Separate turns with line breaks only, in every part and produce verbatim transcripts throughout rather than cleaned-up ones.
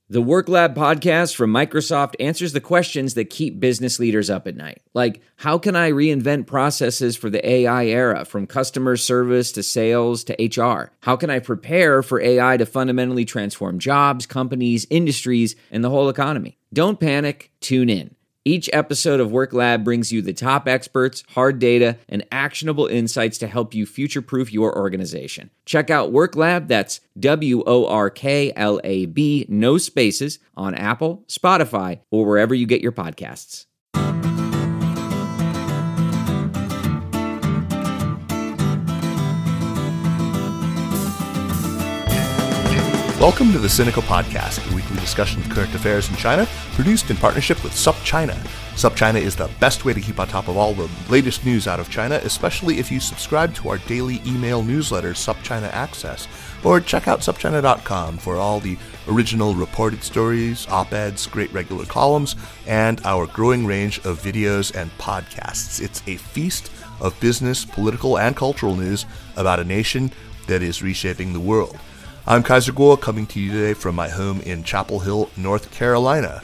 The Work Lab podcast from Microsoft answers the questions that keep business leaders up at night. Like, how can I reinvent processes for the A I era, from customer service to sales to H R? How can I prepare for A I to fundamentally transform jobs, companies, industries, and the whole economy? Don't panic, tune in. Each episode of Work Lab brings you the top experts, hard data, and actionable insights to help you future-proof your organization. Check out Work Lab, that's W O R K L A B, no spaces, on Apple, Spotify, or wherever you get your podcasts.
Welcome to the Sinica Podcast, a weekly discussion of current affairs in China, produced in partnership with SupChina. SupChina is the best way to keep on top of all the latest news out of China, especially if you subscribe to our daily email newsletter, SupChina Access, or check out sup china dot com for all the original reported stories, op-eds, great regular columns, and our growing range of videos and podcasts. It's a feast of business, political, and cultural news about a nation that is reshaping the world. I'm Kaiser Kuo, coming to you today from my home in Chapel Hill, North Carolina.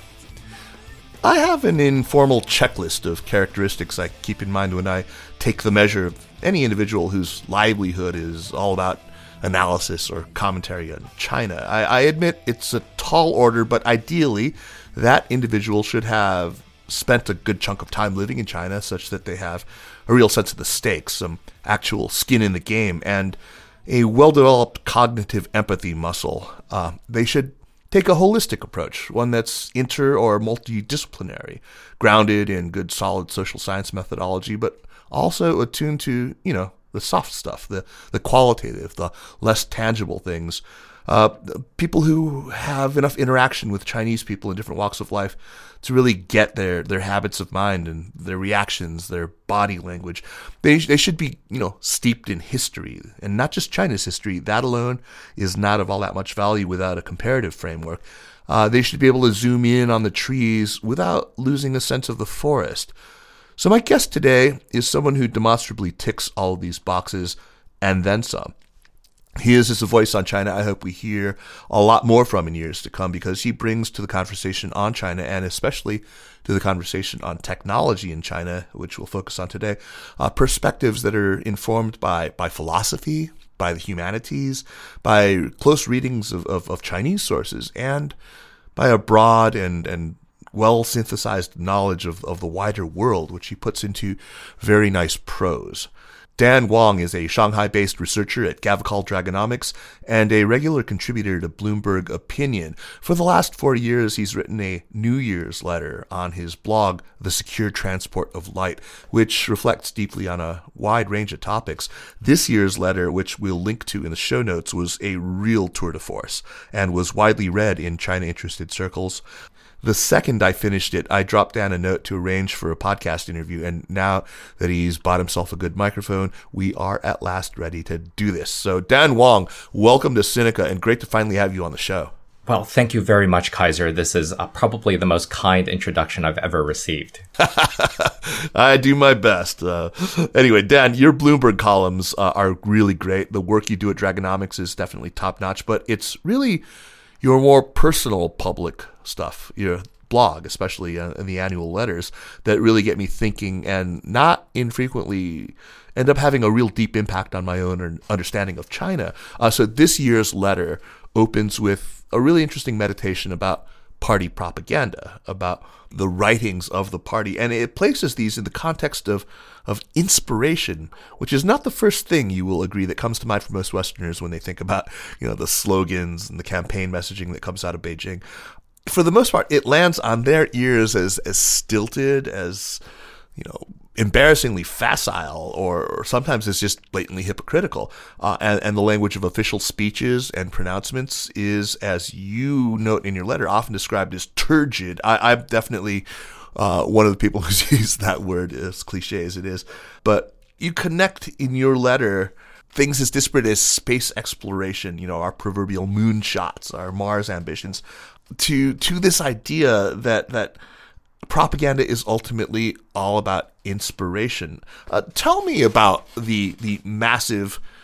I have an informal checklist of characteristics I keep in mind when I take the measure of any individual whose livelihood is all about analysis or commentary on China. I, I admit it's a tall order, but ideally, that individual should have spent a good chunk of time living in China such that they have a real sense of the stakes, some actual skin in the game, and a well-developed cognitive empathy muscle. Uh, they should take a holistic approach, one that's inter- or multidisciplinary, grounded in good, solid social science methodology, but also attuned to, you know, the soft stuff, the, the qualitative, the less tangible things. Uh, people who have enough interaction with Chinese people in different walks of life to really get their, their habits of mind and their reactions, their body language. They they should be, you know, steeped in history, and not just China's history. That alone is not of all that much value without a comparative framework. Uh, they should be able to zoom in on the trees without losing a sense of the forest. So my guest today is someone who demonstrably ticks all of these boxes and then some. He is a voice on China I hope we hear a lot more from in years to come, because he brings to the conversation on China, and especially to the conversation on technology in China, which we'll focus on today, uh, perspectives that are informed by, by philosophy, by the humanities, by close readings of, of, of Chinese sources, and by a broad and, and well-synthesized knowledge of, of the wider world, which he puts into very nice prose. Dan Wang is a Shanghai-based researcher at Gavekal Dragonomics and a regular contributor to Bloomberg Opinion. For the last four years, he's written a New Year's letter on his blog, The Secure Transport of Light, which reflects deeply on a wide range of topics. This year's letter, which we'll link to in the show notes, was a real tour de force and was widely read in China-interested circles. The second I finished it, I dropped Dan a note to arrange for a podcast interview, and now that he's bought himself a good microphone, we are at last ready to do this. So Dan Wang, welcome to Sinica, and great to finally have you on the show.
Well, thank you very much, Kaiser. This is uh, probably the most kind introduction I've ever received.
I do my best. Uh, anyway, Dan, your Bloomberg columns uh, are really great. The work you do at Dragonomics is definitely top-notch, but it's really your more personal public stuff, your blog, especially uh, in the annual letters, that really get me thinking and not infrequently end up having a real deep impact on my own understanding of China. Uh, so this year's letter opens with a really interesting meditation about party propaganda, about the writings of the party, and it places these in the context of of inspiration, which is not the first thing, you will agree, that comes to mind for most Westerners when they think about, you know, the slogans and the campaign messaging that comes out of Beijing. For the most part, it lands on their ears as as stilted, as, you know, embarrassingly facile, or, or sometimes it's just blatantly hypocritical. Uh, and, and the language of official speeches and pronouncements is, as you note in your letter, often described as turgid. I, I'm definitely uh, one of the people who's used that word, as cliche as it is. But you connect in your letter things as disparate as space exploration, you know, our proverbial moonshots, our Mars ambitions, to to this idea that that propaganda is ultimately all about inspiration. Uh, tell me about the the massive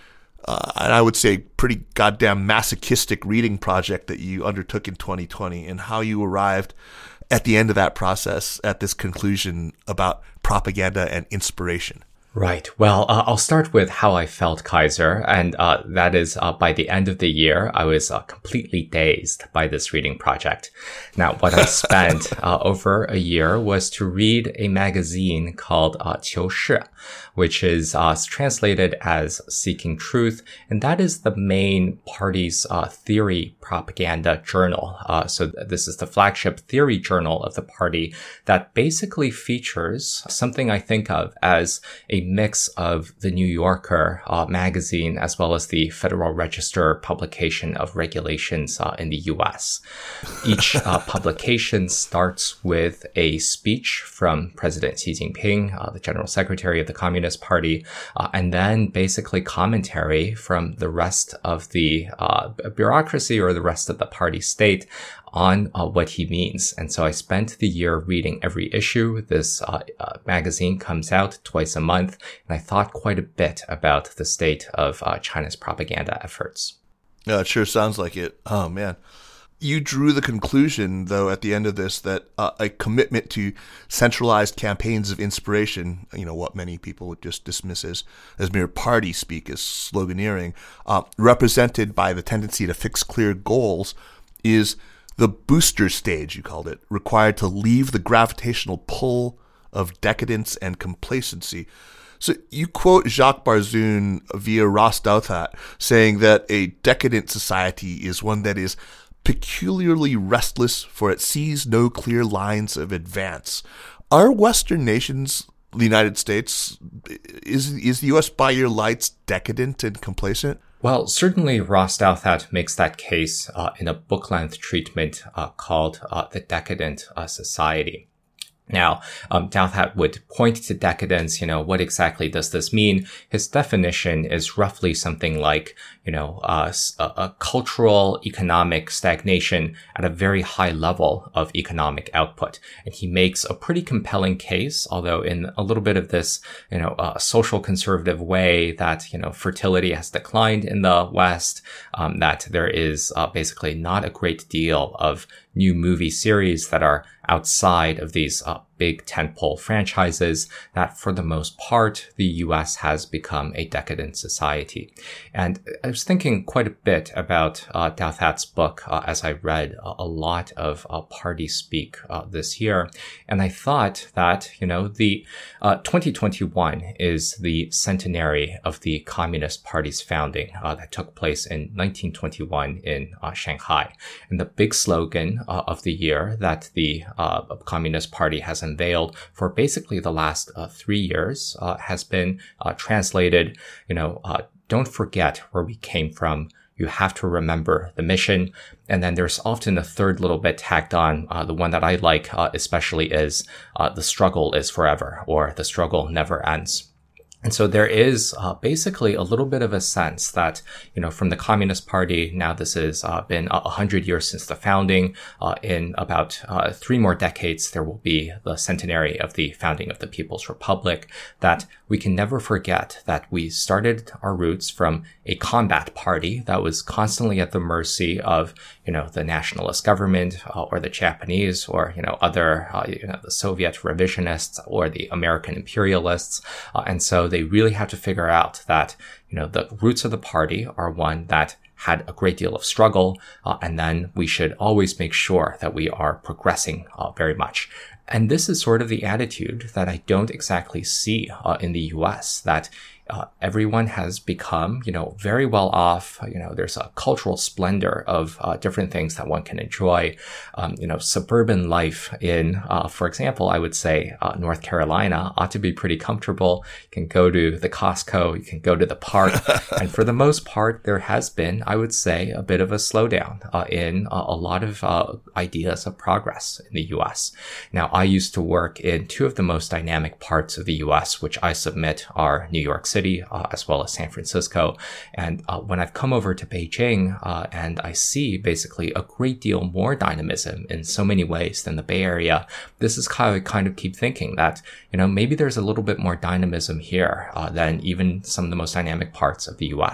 uh, and I would say pretty goddamn masochistic reading project that you undertook in twenty twenty, and how you arrived at the end of that process at this conclusion about propaganda and inspiration.
Right. Well, uh, I'll start with how I felt, Kaiser. And uh, that is, uh, by the end of the year, I was uh, completely dazed by this reading project. Now, what I spent uh, over a year was to read a magazine called uh, 求是, which is uh, translated as Seeking Truth. And that is the main party's uh, theory propaganda journal. Uh, so this is the flagship theory journal of the party that basically features something I think of as a mix of the New Yorker uh, magazine as well as the Federal Register publication of regulations uh, in the U S. Each uh, publication starts with a speech from President Xi Jinping, uh, the General Secretary of the Communist Party, uh, and then basically commentary from the rest of the uh, bureaucracy or the rest of the party state on uh, what he means. And so I spent the year reading every issue. This uh, uh, magazine comes out twice a month, and I thought quite a bit about the state of uh, China's propaganda efforts.
Yeah, it sure sounds like it. Oh, man. You drew the conclusion, though, at the end of this, that uh, a commitment to centralized campaigns of inspiration, you know, what many people would just dismiss as, as mere party speak, as sloganeering, uh, represented by the tendency to fix clear goals, is the booster stage, you called it, required to leave the gravitational pull of decadence and complacency. So you quote Jacques Barzun via Ross Douthat saying that a decadent society is one that is peculiarly restless, for it sees no clear lines of advance. Are Western nations, the United States, is, is the U S by your lights decadent and complacent?
Well, certainly Ross Douthat makes that case uh, in a book-length treatment uh, called uh, The Decadent uh, Society. Now, um, Douthat would point to decadence. You know, what exactly does this mean? His definition is roughly something like, you know, uh, a, a cultural economic stagnation at a very high level of economic output. And he makes a pretty compelling case, although in a little bit of this, you know, uh, social conservative way that, you know, fertility has declined in the West, um, that there is uh, basically not a great deal of new movie series that are outside of these uh, big tentpole franchises, that for the most part, the U S has become a decadent society. And I was thinking quite a bit about uh, Douthat's book uh, as I read a, a lot of uh, party speak uh, this year. And I thought that, you know, the uh, twenty twenty-one is the centenary of the Communist Party's founding uh, that took place in nineteen twenty-one in uh, Shanghai. And the big slogan uh, of the year that the uh, Communist Party has unveiled for basically the last uh, three years uh, has been uh, translated, you know, uh, don't forget where we came from. You have to remember the mission. And then there's often a third little bit tacked on. Uh, the one that I like uh, especially is uh, the struggle is forever, or the struggle never ends. And so there is uh, basically a little bit of a sense that, you know, from the Communist Party, now this has uh, been a hundred years since the founding. Uh, in about uh, three more decades, there will be the centenary of the founding of the People's Republic, that we can never forget that we started our roots from a combat party that was constantly at the mercy of, you know, the nationalist government uh, or the Japanese or, you know, other, uh, you know, the Soviet revisionists or the American imperialists. Uh, and so they really have to figure out that, you know, the roots of the party are one that had a great deal of struggle. Uh, and then we should always make sure that we are progressing uh, very much. And this is sort of the attitude that I don't exactly see uh, in the U S, that Uh, everyone has become, you know, very well off. You know, there's a cultural splendor of uh, different things that one can enjoy. Um, you know, suburban life in, uh, for example, I would say uh, North Carolina ought to be pretty comfortable. You can go to the Costco, you can go to the park. And for the most part, there has been, I would say, a bit of a slowdown uh, in uh, a lot of uh, ideas of progress in the U S. Now, I used to work in two of the most dynamic parts of the U S, which I submit are New York City, City, uh, as well as San Francisco. And uh, when I've come over to Beijing uh, and I see basically a great deal more dynamism in so many ways than the Bay Area, this is how I kind of keep thinking that, you know, maybe there's a little bit more dynamism here uh, than even some of the most dynamic parts of the U S.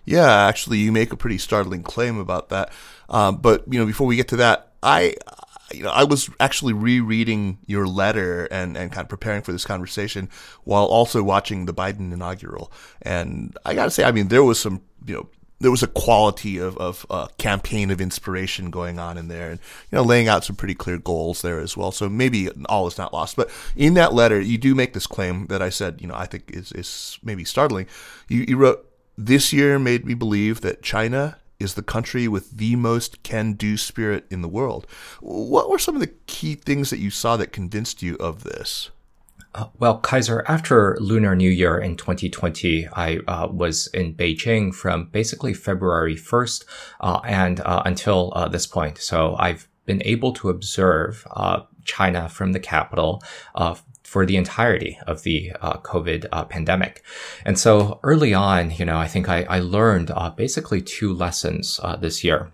Yeah, actually, you make a pretty startling claim about that. Um, but, you know, before we get to that, I, you know, I was actually rereading your letter and, and kind of preparing for this conversation while also watching the Biden inaugural. And I got to say, I mean, there was some, you know, there was a quality of, of uh, campaign of inspiration going on in there and, you know, laying out some pretty clear goals there as well. So maybe all is not lost. But in that letter, you do make this claim that I said, you know, I think is, is maybe startling. You, you wrote, "This year made me believe that China is the country with the most can-do spirit in the world." What were some of the key things that you saw that convinced you of this?
Uh, well, Kaiser, after Lunar New Year in twenty twenty, I uh, was in Beijing from basically February first uh, and uh, until uh, this point. So I've been able to observe uh, China from the capital uh, for the entirety of the uh, COVID uh, pandemic. And so early on, you know, I think I, I learned uh, basically two lessons uh, this year.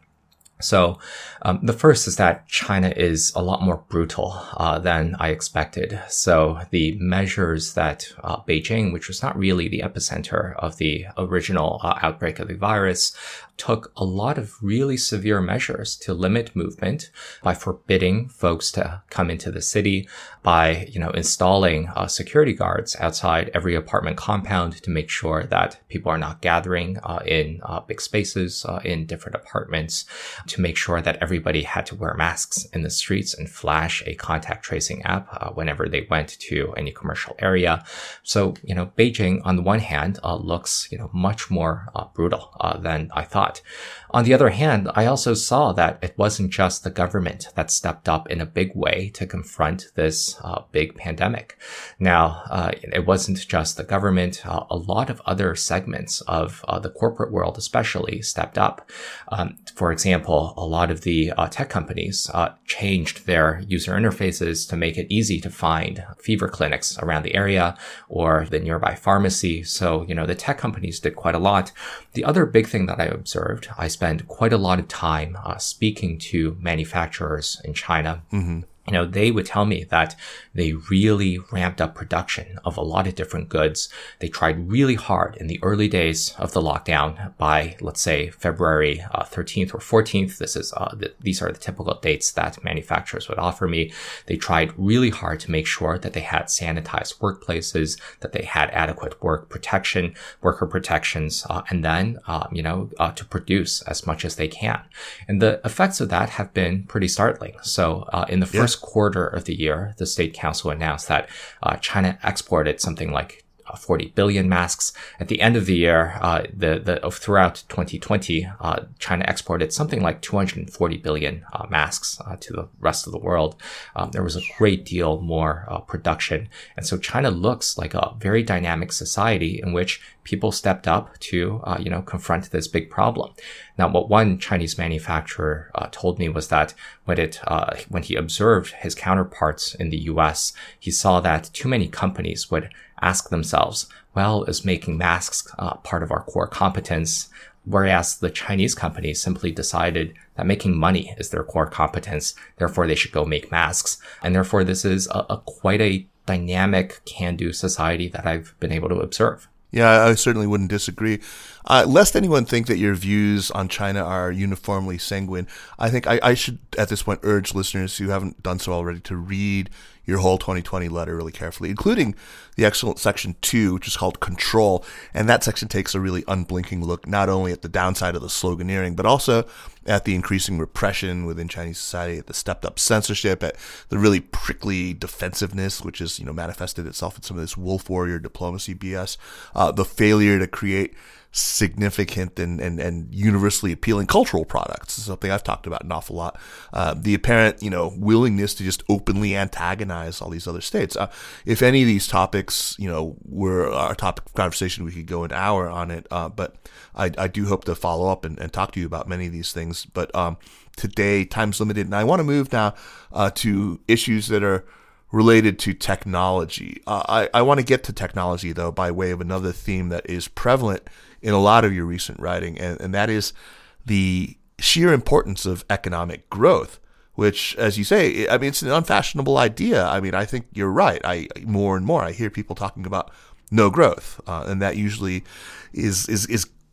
So um, the first is that China is a lot more brutal uh, than I expected. So the measures that uh, Beijing, which was not really the epicenter of the original uh, outbreak of the virus, took a lot of really severe measures to limit movement by forbidding folks to come into the city, by, you know, installing uh, security guards outside every apartment compound to make sure that people are not gathering uh, in uh, big spaces uh, in different apartments, to make sure that everybody had to wear masks in the streets and flash a contact tracing app uh, whenever they went to any commercial area. So, you know, Beijing, on the one hand, uh, looks, you know, much more uh, brutal uh, than I thought. On the other hand, I also saw that it wasn't just the government that stepped up in a big way to confront this uh, big pandemic. Now, uh, it wasn't just the government. Uh, a lot of other segments of uh, the corporate world especially stepped up. Um, for example, a lot of the uh, tech companies uh, changed their user interfaces to make it easy to find fever clinics around the area or the nearby pharmacy. So, you know, the tech companies did quite a lot. The other big thing that I observed, I spent quite a lot of time uh, speaking to manufacturers in China. Mm-hmm. You know, they would tell me that they really ramped up production of a lot of different goods. They tried really hard in the early days of the lockdown. By, let's say, February uh, thirteenth or fourteenth, this is uh, the, these are the typical dates that manufacturers would offer me. They tried really hard to make sure that they had sanitized workplaces, that they had adequate work protection, worker protections, uh, and then, uh, you know, uh, to produce as much as they can. And the effects of that have been pretty startling. So uh, in the first yeah. quarter of the year, the State Council announced that uh, China exported something like uh, forty billion masks. At the end of the year, uh, the, the, throughout twenty twenty, uh, China exported something like two hundred forty billion uh, masks uh, to the rest of the world. Um, there was a great deal more uh, production. And so China looks like a very dynamic society in which people stepped up to, uh, you know, confront this big problem. Now, what one Chinese manufacturer uh, told me was that when it, uh, when he observed his counterparts in the U S, he saw that too many companies would ask themselves, well, is making masks uh, part of our core competence? Whereas the Chinese companies simply decided that making money is their core competence. Therefore, they should go make masks. And therefore, this is a, a quite a dynamic can-do society that I've been able to observe.
Yeah, I certainly wouldn't disagree. Uh, lest anyone think that your views on China are uniformly sanguine, I think I, I should, at this point, urge listeners who haven't done so already to read your whole twenty twenty letter really carefully, including the excellent section two, which is called Control. And that section takes a really unblinking look not only at the downside of the sloganeering, but also at the increasing repression within Chinese society, at the stepped-up censorship, at the really prickly defensiveness, which has, you know, manifested itself in some of this wolf warrior diplomacy B S, uh, the failure to create significant and, and, and universally appealing cultural products. This is something I've talked about an awful lot. Uh, the apparent, you know, willingness to just openly antagonize all these other states. Uh, if any of these topics, you know, were our topic of conversation, we could go an hour on it. Uh, but I, I do hope to follow up and, and talk to you about many of these things. But um, today, time's limited, and I want to move now uh, to issues that are related to technology. Uh, I, I want to get to technology, though, by way of another theme that is prevalent in a lot of your recent writing, and, and that is the sheer importance of economic growth, which, as you say, I mean, it's an unfashionable idea. I mean, I think you're right. I more and more I hear people talking about no growth, uh, and that usually is is is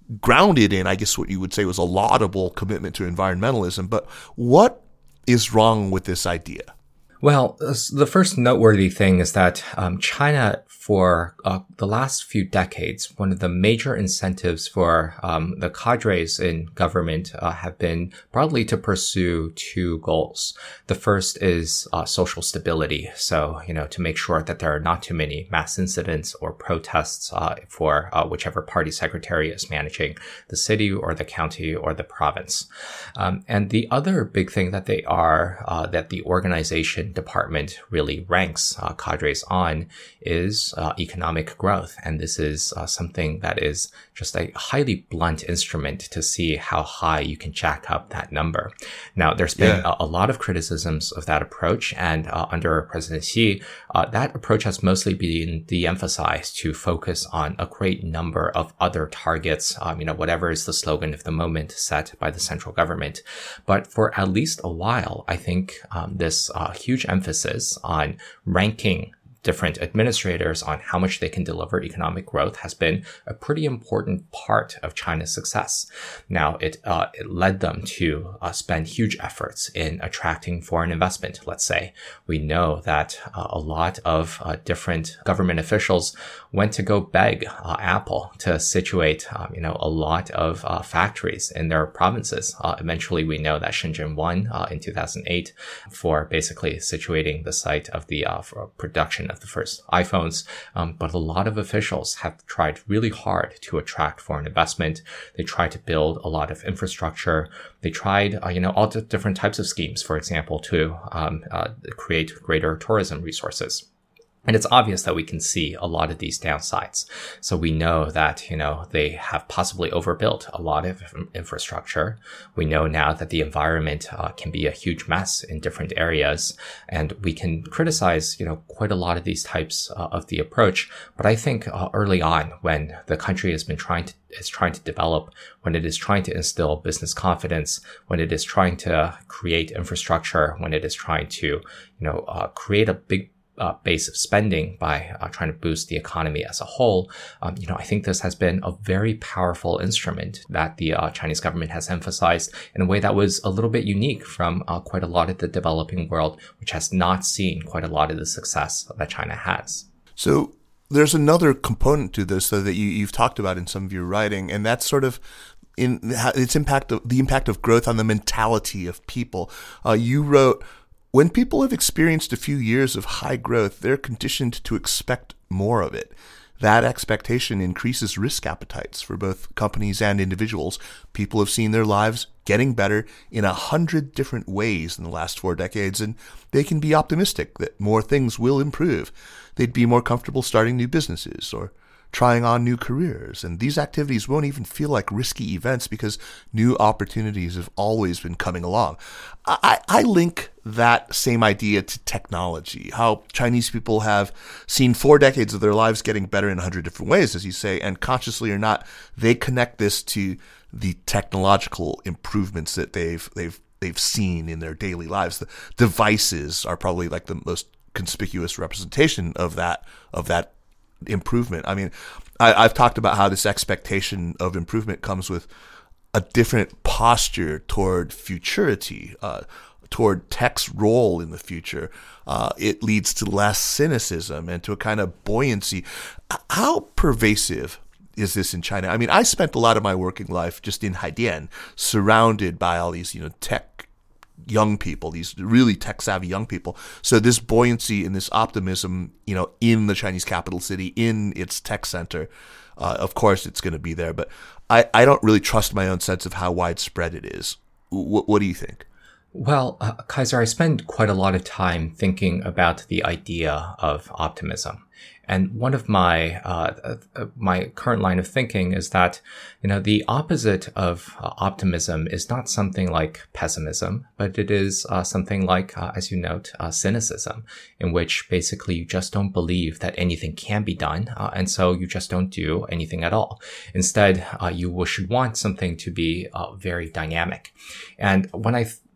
grounded in, I guess what you would say was a laudable commitment to environmentalism. But what is wrong with this idea?
Well, the first noteworthy thing is that um, China, for uh, the last few decades, one of the major incentives for um, the cadres in government uh, have been broadly to pursue two goals. The first is uh, social stability. So, you know, to make sure that there are not too many mass incidents or protests uh, for uh, whichever party secretary is managing the city or the county or the province. Um, and the other big thing that they are, uh, that the organization department really ranks uh, cadres on is uh, economic growth. And this is uh, something that is just a highly blunt instrument to see how high you can jack up that number. Now, there's been yeah. a, a lot of criticisms of that approach. And uh, under President Xi, uh, that approach has mostly been de-emphasized to focus on a great number of other targets, um, you know, whatever is the slogan of the moment set by the central government. But for at least a while, I think um, this uh, huge emphasis on ranking different administrators on how much they can deliver economic growth has been a pretty important part of China's success. Now, it, uh, it led them to uh, spend huge efforts in attracting foreign investment, let's say. We know that uh, a lot of uh, different government officials went to go beg uh, Apple to situate, um, you know, a lot of uh, factories in their provinces. Uh, eventually, we know that Shenzhen won uh, in two thousand eight for basically situating the site of the uh, for production of the first iPhones. Um, but a lot of officials have tried really hard to attract foreign investment. They tried to build a lot of infrastructure. They tried, uh, you know, all the different types of schemes, for example, to um, uh, create greater tourism resources. And it's obvious that we can see a lot of these downsides. So we know that, you know, they have possibly overbuilt a lot of infrastructure. We know now that the environment uh, can be a huge mess in different areas. And we can criticize, you know, quite a lot of these types uh, of the approach. But I think uh, early on, when the country has been trying to is trying to develop, when it is trying to instill business confidence, when it is trying to create infrastructure, when it is trying to, you know, uh, create a big Uh, base of spending by uh, trying to boost the economy as a whole, um, you know, I think this has been a very powerful instrument that the uh, Chinese government has emphasized in a way that was a little bit unique from uh, quite a lot of the developing world, which has not seen quite a lot of the success that China has.
So there's another component to this though, that you, you've talked about in some of your writing, and that's sort of in its impact of the impact of growth on the mentality of people. Uh, you wrote, when people have experienced a few years of high growth, they're conditioned to expect more of it. That expectation increases risk appetites for both companies and individuals. People have seen their lives getting better in a hundred different ways in the last four decades, and they can be optimistic that more things will improve. They'd be more comfortable starting new businesses or trying on new careers, and these activities won't even feel like risky events because new opportunities have always been coming along. I, I link that same idea to technology, how Chinese people have seen four decades of their lives getting better in a hundred different ways, as you say, and consciously or not, they connect this to the technological improvements that they've they've they've seen in their daily lives. The devices are probably like the most conspicuous representation of that of that improvement. I mean, I, I've talked about how this expectation of improvement comes with a different posture toward futurity, uh, toward tech's role in the future. Uh, it leads to less cynicism and to a kind of buoyancy. How pervasive is this in China? I mean, I spent a lot of my working life just in Haidian, surrounded by all these, you know, tech young people, these really tech-savvy young people. So this buoyancy and this optimism, you know, in the Chinese capital city, in its tech center, uh, of course it's going to be there. But I, I don't really trust my own sense of how widespread it is. W- what do you think?
Well, uh, Kaiser, I spend quite a lot of time thinking about the idea of optimism. And one of my uh, uh, my current line of thinking is that, you know, the opposite of uh, optimism is not something like pessimism, but it is uh, something like, uh, as you note, uh, cynicism, in which basically you just don't believe that anything can be done, uh, and so you just don't do anything at all. Instead, uh, you should want something to be uh, very dynamic. And when I th-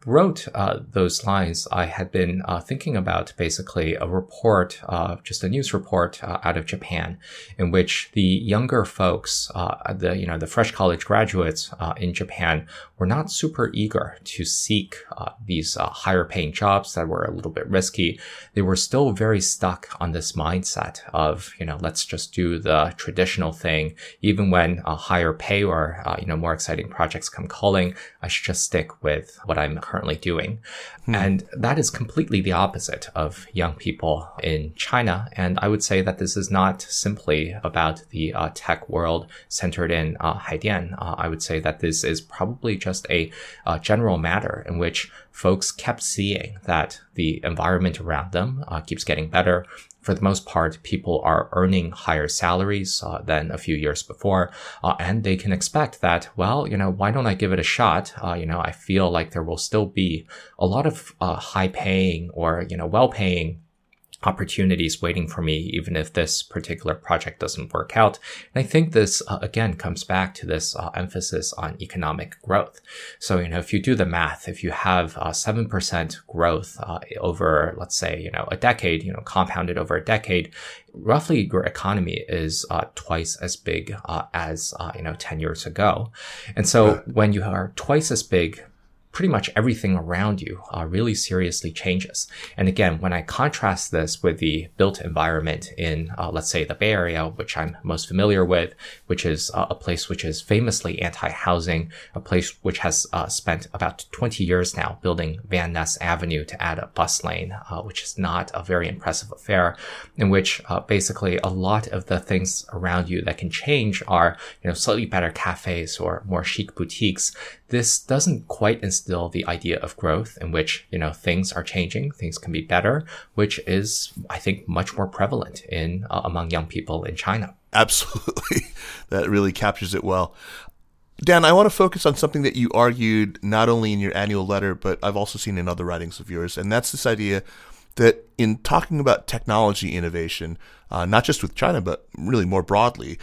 wrote uh, those lines, I had been uh, thinking about basically a report, uh, just a news report uh, out of Japan, in which the younger folks, uh, the you know the fresh college graduates uh, in Japan, were not super eager to seek uh, these uh, higher paying jobs that were a little bit risky. They were still very stuck on this mindset of, you know, let's just do the traditional thing. Even when a higher pay or, uh, you know, more exciting projects come calling, I should just stick with what I'm currently doing. Hmm. And that is completely the opposite of young people in China. And I would say that this is not simply about the uh, tech world centered in uh, Haidian. Uh, I would say that this is probably just a uh, general matter in which folks kept seeing that the environment around them uh, keeps getting better. For the most part, people are earning higher salaries uh, than a few years before, uh, and they can expect that, well, you know, why don't I give it a shot? Uh, you know, I feel like there will still be a lot of uh, high-paying or, you know, well-paying opportunities waiting for me, even if this particular project doesn't work out. And I think this, uh, again, comes back to this uh, emphasis on economic growth. So, you know, if you do the math, if you have uh, seven percent growth uh, over, let's say, you know, a decade, you know, compounded over a decade, roughly your economy is uh, twice as big uh, as, uh, you know, ten years ago. And so when you are twice as big, pretty much everything around you uh, really seriously changes. And again, when I contrast this with the built environment in, uh, let's say, the Bay Area, which I'm most familiar with, which is uh, a place which is famously anti-housing, a place which has uh, spent about twenty years now building Van Ness Avenue to add a bus lane, uh, which is not a very impressive affair, in which uh, basically a lot of the things around you that can change are, you know, slightly better cafes or more chic boutiques. This doesn't quite instill the idea of growth in which, you know, things are changing, things can be better, which is, I think, much more prevalent in uh, among young people in China.
Absolutely. That really captures it well. Dan, I want to focus on something that you argued not only in your annual letter, but I've also seen in other writings of yours, and that's this idea that in talking about technology innovation, uh, not just with China, but really more broadly,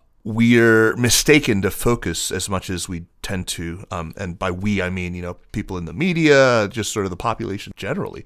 we're mistaken to focus as much as we tend to. Um, and by we, I mean, you know, people in the media, just sort of the population generally.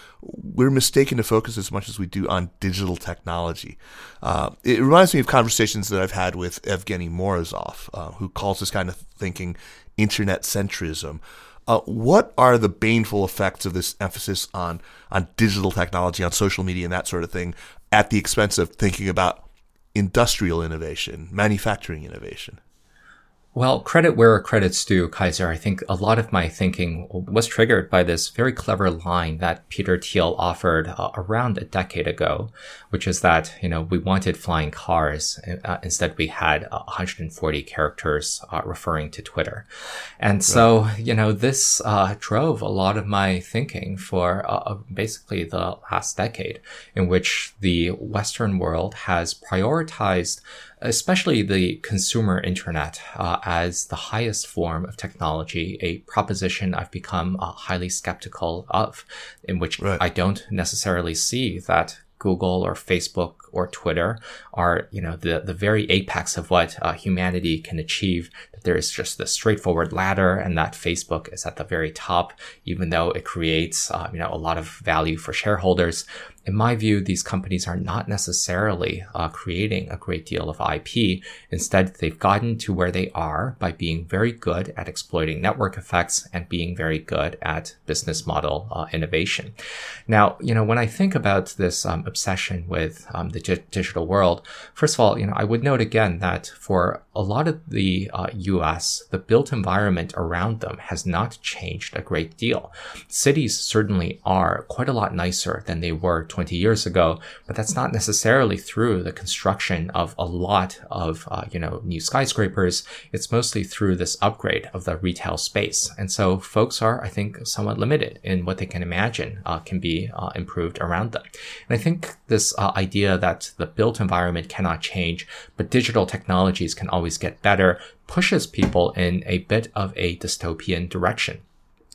We're mistaken to focus as much as we do on digital technology. Uh, it reminds me of conversations that I've had with Evgeny Morozov, uh, who calls this kind of thinking internet centrism. Uh, what are the baneful effects of this emphasis on, on digital technology, on social media and that sort of thing, at the expense of thinking about industrial innovation, manufacturing innovation?
Well, credit where credit's due, Kaiser. I think a lot of my thinking was triggered by this very clever line that Peter Thiel offered uh, around a decade ago, which is that, you know, we wanted flying cars. Uh, instead, we had uh, one hundred forty characters uh, referring to Twitter. And so, right. you know, this uh, drove a lot of my thinking for uh, basically the last decade, in which the Western world has prioritized especially the consumer internet uh, as the highest form of technology, a proposition I've become uh, highly skeptical of, in which right. I don't necessarily see that Google or Facebook or Twitter are, you know, the, the very apex of what uh, humanity can achieve. That there is just this straightforward ladder, and that Facebook is at the very top, even though it creates, uh, you know, a lot of value for shareholders. In my view, these companies are not necessarily uh, creating a great deal of I P. Instead, they've gotten to where they are by being very good at exploiting network effects and being very good at business model uh, innovation. Now, you know, when I think about this um, obsession with um, the di- digital world, first of all, you know, I would note again that for a lot of the uh, U S, the built environment around them has not changed a great deal. Cities certainly are quite a lot nicer than they were twenty years ago, but that's not necessarily through the construction of a lot of, uh, you know, new skyscrapers. It's mostly through this upgrade of the retail space. And so folks are, I think, somewhat limited in what they can imagine uh, can be uh, improved around them. And I think this uh, idea that the built environment cannot change, but digital technologies can always get better, pushes people in a bit of a dystopian direction.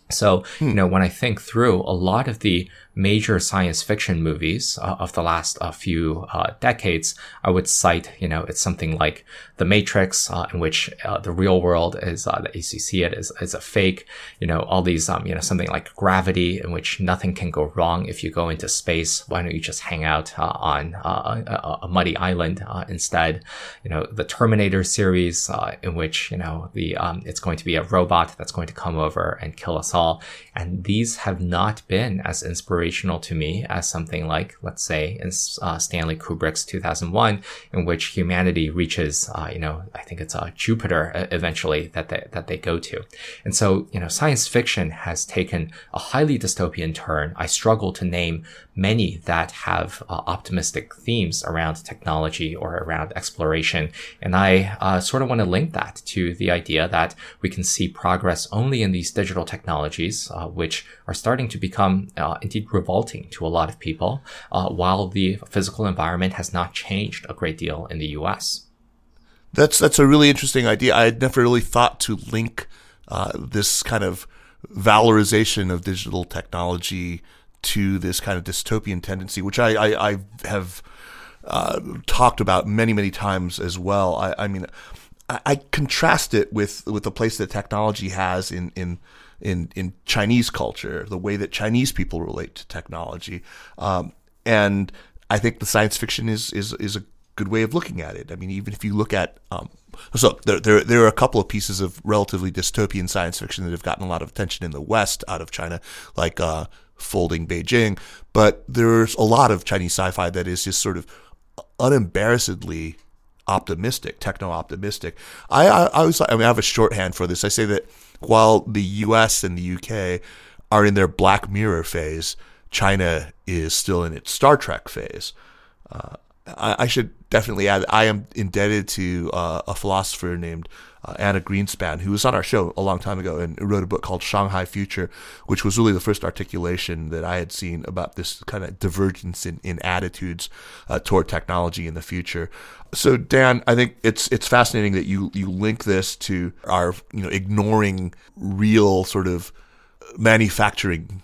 So, hmm. you know, when I think through a lot of the major science fiction movies uh, of the last uh, few uh, decades, I would cite, you know, it's something like The Matrix, uh, in which uh, the real world is, uh, as you see it, is, is a fake. You know, all these, um, you know, something like Gravity, in which nothing can go wrong if you go into space. Why don't you just hang out uh, on uh, a, a muddy island uh, instead? You know, the Terminator series, uh, in which, you know, the um, it's going to be a robot that's going to come over and kill us all. And these have not been as inspirational to me as something like, let's say, in uh, Stanley Kubrick's two thousand one, in which humanity reaches, uh, you know, I think it's uh, Jupiter uh, eventually that they, that they go to. And so, you know, science fiction has taken a highly dystopian turn. I struggle to name many that have uh, optimistic themes around technology or around exploration. And I uh, sort of want to link that to the idea that we can see progress only in these digital technologies, uh, which are starting to become uh, indeed revolting to a lot of people, uh, while the physical environment has not changed a great deal in the U S.
That's that's a really interesting idea. I had never really thought to link uh, this kind of valorization of digital technology to this kind of dystopian tendency, which I, I, I have uh, talked about many, many times as well. I, I mean, I, I contrast it with, with the place that technology has in, in in in Chinese culture, the way that Chinese people relate to technology. Um, and I think the science fiction is, is, is a good way of looking at it. I mean, even if you look at, um, so there, there, there are a couple of pieces of relatively dystopian science fiction that have gotten a lot of attention in the West out of China, like, uh, Folding Beijing, but there's a lot of Chinese sci-fi that is just sort of unembarrassedly optimistic, techno-optimistic. I, I, I always, I mean, I have a shorthand for this. I say that while the U S and the U K are in their Black Mirror phase, China is still in its Star Trek phase. Uh, I, I should definitely add, I am indebted to uh, a philosopher named uh, Anna Greenspan, who was on our show a long time ago and wrote a book called Shanghai Future, which was really the first articulation that I had seen about this kind of divergence in, in attitudes uh, toward technology in the future. So, Dan, I think it's it's fascinating that you you link this to our, you know, ignoring real sort of manufacturing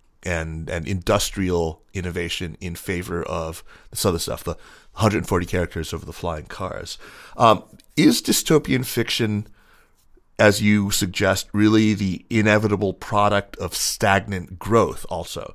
and and industrial innovation in favor of this other stuff, the one hundred forty characters over the flying cars. Um, is dystopian fiction, as you suggest, really the inevitable product of stagnant growth also?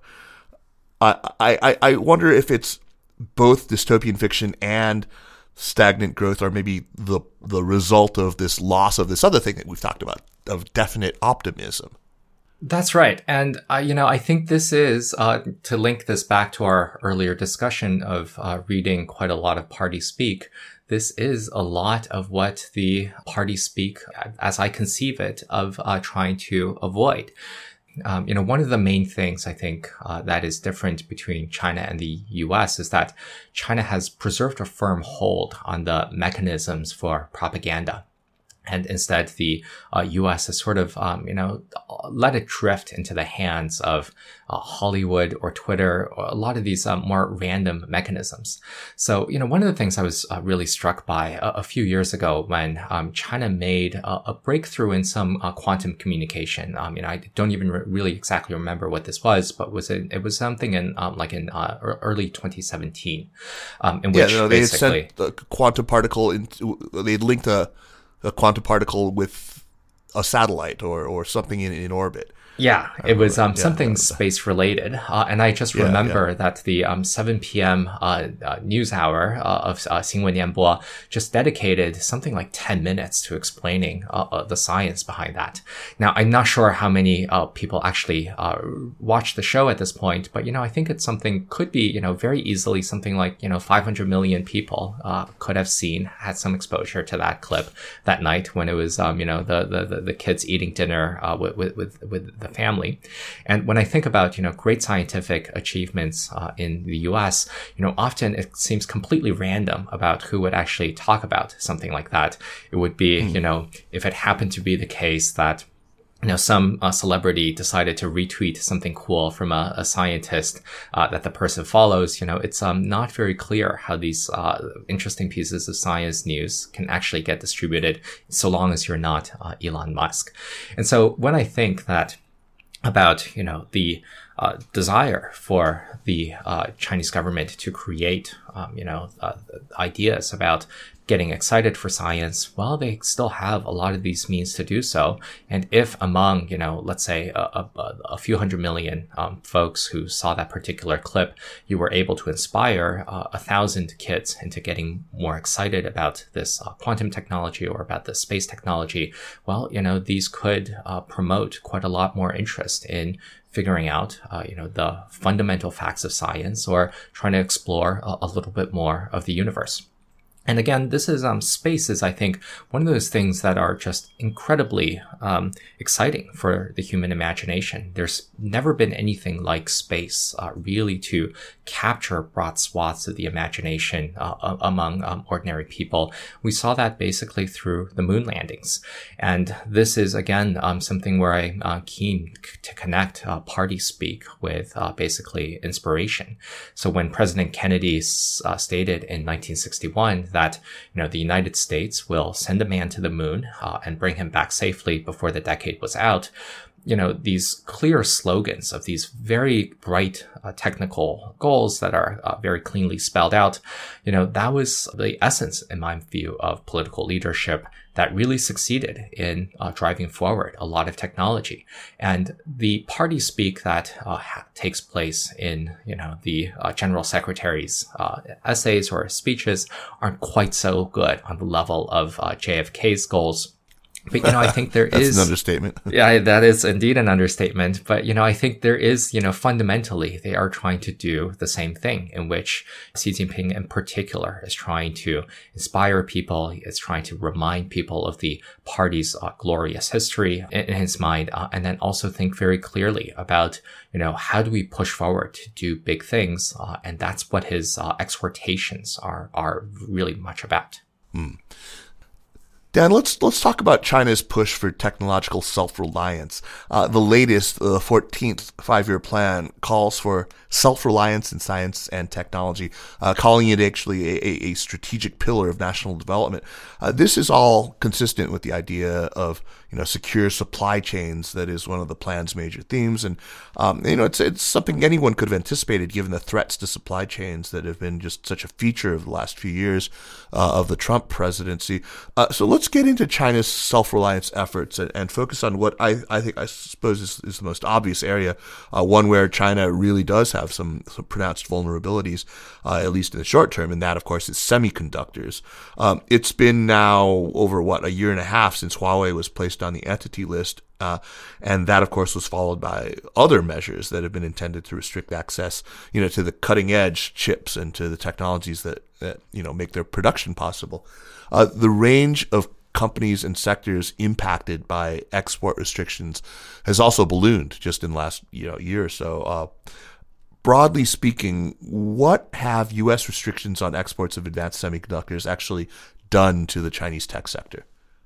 I I, I wonder if it's both dystopian fiction and stagnant growth, or maybe the the result of this loss of this other thing that we've talked about, of definite optimism.
That's right. And, uh, you know, I think this is, uh, to link this back to our earlier discussion of uh, reading quite a lot of party speak, this is a lot of what the party speak, as I conceive it, of uh, trying to avoid. Um, you know, one of the main things I think uh, that is different between China and the U S is that China has preserved a firm hold on the mechanisms for propaganda. And instead, the uh, U S has sort of, um, you know, let it drift into the hands of uh, Hollywood or Twitter, or a lot of these um, more random mechanisms. So, you know, one of the things I was uh, really struck by a, a few years ago when um, China made a, a breakthrough in some uh, quantum communication. Um, you know, I don't even re- really exactly remember what this was, but was it, it was something in um, like in uh, early twenty seventeen, um, in which
yeah, no, they
basically
had sent the quantum particle into, they had linked a a quantum particle with a satellite or, or something in, in orbit.
Yeah, it was um,
yeah,
something space related. Uh, and I just
yeah,
remember
yeah.
that the um, seven p.m. Uh, uh, news hour uh, of uh, Xinwen Nianbo just dedicated something like ten minutes to explaining uh, uh, the science behind that. Now, I'm not sure how many uh, people actually uh, watch the show at this point, but, you know, I think it's something could be, you know, very easily something like, you know, five hundred million people uh, could have seen, had some exposure to that clip that night when it was, um, you know, the, the, the, the kids eating dinner uh, with, with, with, with the family. And when I think about, you know, great scientific achievements uh, in the U S, you know, often it seems completely random about who would actually talk about something like that. It would be, mm. you know, if it happened to be the case that, you know, some uh, celebrity decided to retweet something cool from a, a scientist uh, that the person follows, you know, it's um, not very clear how these uh, interesting pieces of science news can actually get distributed so long as you're not uh, Elon Musk. And so when I think that about, you know, the uh, desire for the uh, Chinese government to create, um, you know, uh, ideas about getting excited for science, well, they still have a lot of these means to do so. And if among, you know, let's say a, a, a few hundred million um, folks who saw that particular clip, you were able to inspire uh, a thousand kids into getting more excited about this uh, quantum technology or about this space technology, well, you know, these could uh, promote quite a lot more interest in figuring out, uh, you know, the fundamental facts of science or trying to explore a, a little bit more of the universe. And again, this is, um, space is, I think, one of those things that are just incredibly, um, exciting for the human imagination. There's never been anything like space, uh, really to capture broad swaths of the imagination, uh, among, um, ordinary people. We saw that basically through the moon landings. And this is, again, um, something where I'm uh, keen to connect, uh, party speak with, uh, basically inspiration. So when President Kennedy, uh, stated in nineteen sixty-one that, you know, the United States will send a man to the moon uh, and bring him back safely before the decade was out, you know, these clear slogans of these very bright uh, technical goals that are uh, very cleanly spelled out, you know, that was the essence, in my view, of political leadership that really succeeded in uh, driving forward a lot of technology. And the party speak that uh, ha- takes place in, you know, the uh, general secretary's uh, essays or speeches aren't quite so good on the level of uh, J F K's goals. But, you know, I think there
That's
is
an understatement.
Yeah, that is indeed an understatement. But, you know, I think there is, you know, fundamentally, they are trying to do the same thing, in which Xi Jinping in particular is trying to inspire people, is trying to remind people of the party's uh, glorious history in, in his mind, uh, and then also think very clearly about, you know, how do we push forward to do big things? Uh, and that's what his uh, exhortations are, are really much about.
Mm. Dan, let's let's talk about China's push for technological self-reliance. Uh, the latest, the uh, fourteenth five-year plan calls for self-reliance in science and technology, uh, calling it actually a, a, a strategic pillar of national development. Uh, this is all consistent with the idea of, you know, secure supply chains. That is one of the plan's major themes, and um, you know, it's it's something anyone could have anticipated given the threats to supply chains that have been just such a feature of the last few years uh, of the Trump presidency. Uh, so let's get into China's self-reliance efforts and, and focus on what I, I think I suppose is, is the most obvious area, uh, one where China really does have some, some pronounced vulnerabilities, uh, at least in the short term, and that, of course, is semiconductors. Um, it's been now over, what, a year and a half since Huawei was placed on the entity list, uh, and that, of course, was followed by other measures that have been intended to restrict access, you know, to the cutting-edge chips and to the technologies that, that you know, make their production possible. Uh, the range of companies and sectors impacted by export restrictions has also ballooned just in the last you know, year or so. Uh, broadly speaking, what have U S restrictions on exports of advanced semiconductors actually done to the Chinese tech sector?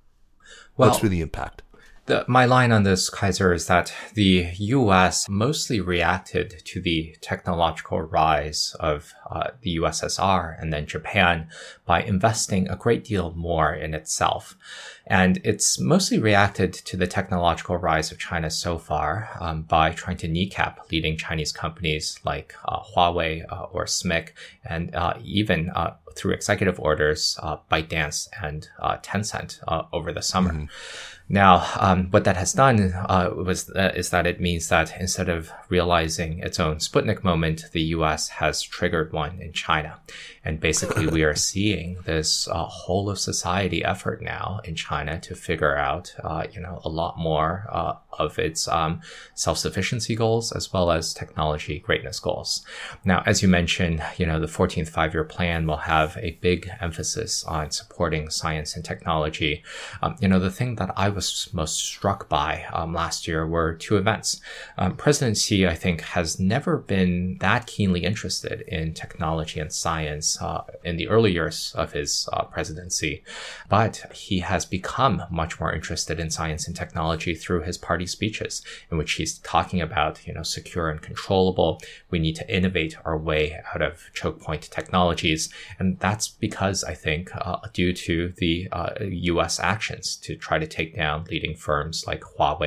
Well,
What's been the impact?
The, my line on this, Kaiser, is that the U S mostly reacted to the technological rise of uh, the U S S R and then Japan by investing a great deal more in itself. And it's mostly reacted to the technological rise of China so far um, by trying to kneecap leading Chinese companies like uh, Huawei uh, or S M I C, and uh, even uh, through executive orders, uh, ByteDance and uh, Tencent uh, over the summer. Mm-hmm. Now, um, what that has done uh, was uh, is that it means that instead of realizing its own Sputnik moment, the U S has triggered one in China. And basically, we are seeing this uh, whole of society effort now in China to figure out, uh, you know, a lot more uh, of its um, self-sufficiency goals as well as technology greatness goals. Now, as you mentioned, you know, the fourteenth five-year plan will have a big emphasis on supporting science and technology. Um, you know, the thing that I was most struck by um, last year were two events. Um, President Xi, I think, has never been that keenly interested in technology and science uh, in the early years of his uh, presidency, but he has become much more interested in science and technology through his party speeches, in which he's talking about, you know, secure and controllable. We need to innovate our way out of choke point technologies. And that's because, I think, uh, due to the uh, U S actions to try to take down leading firms like Huawei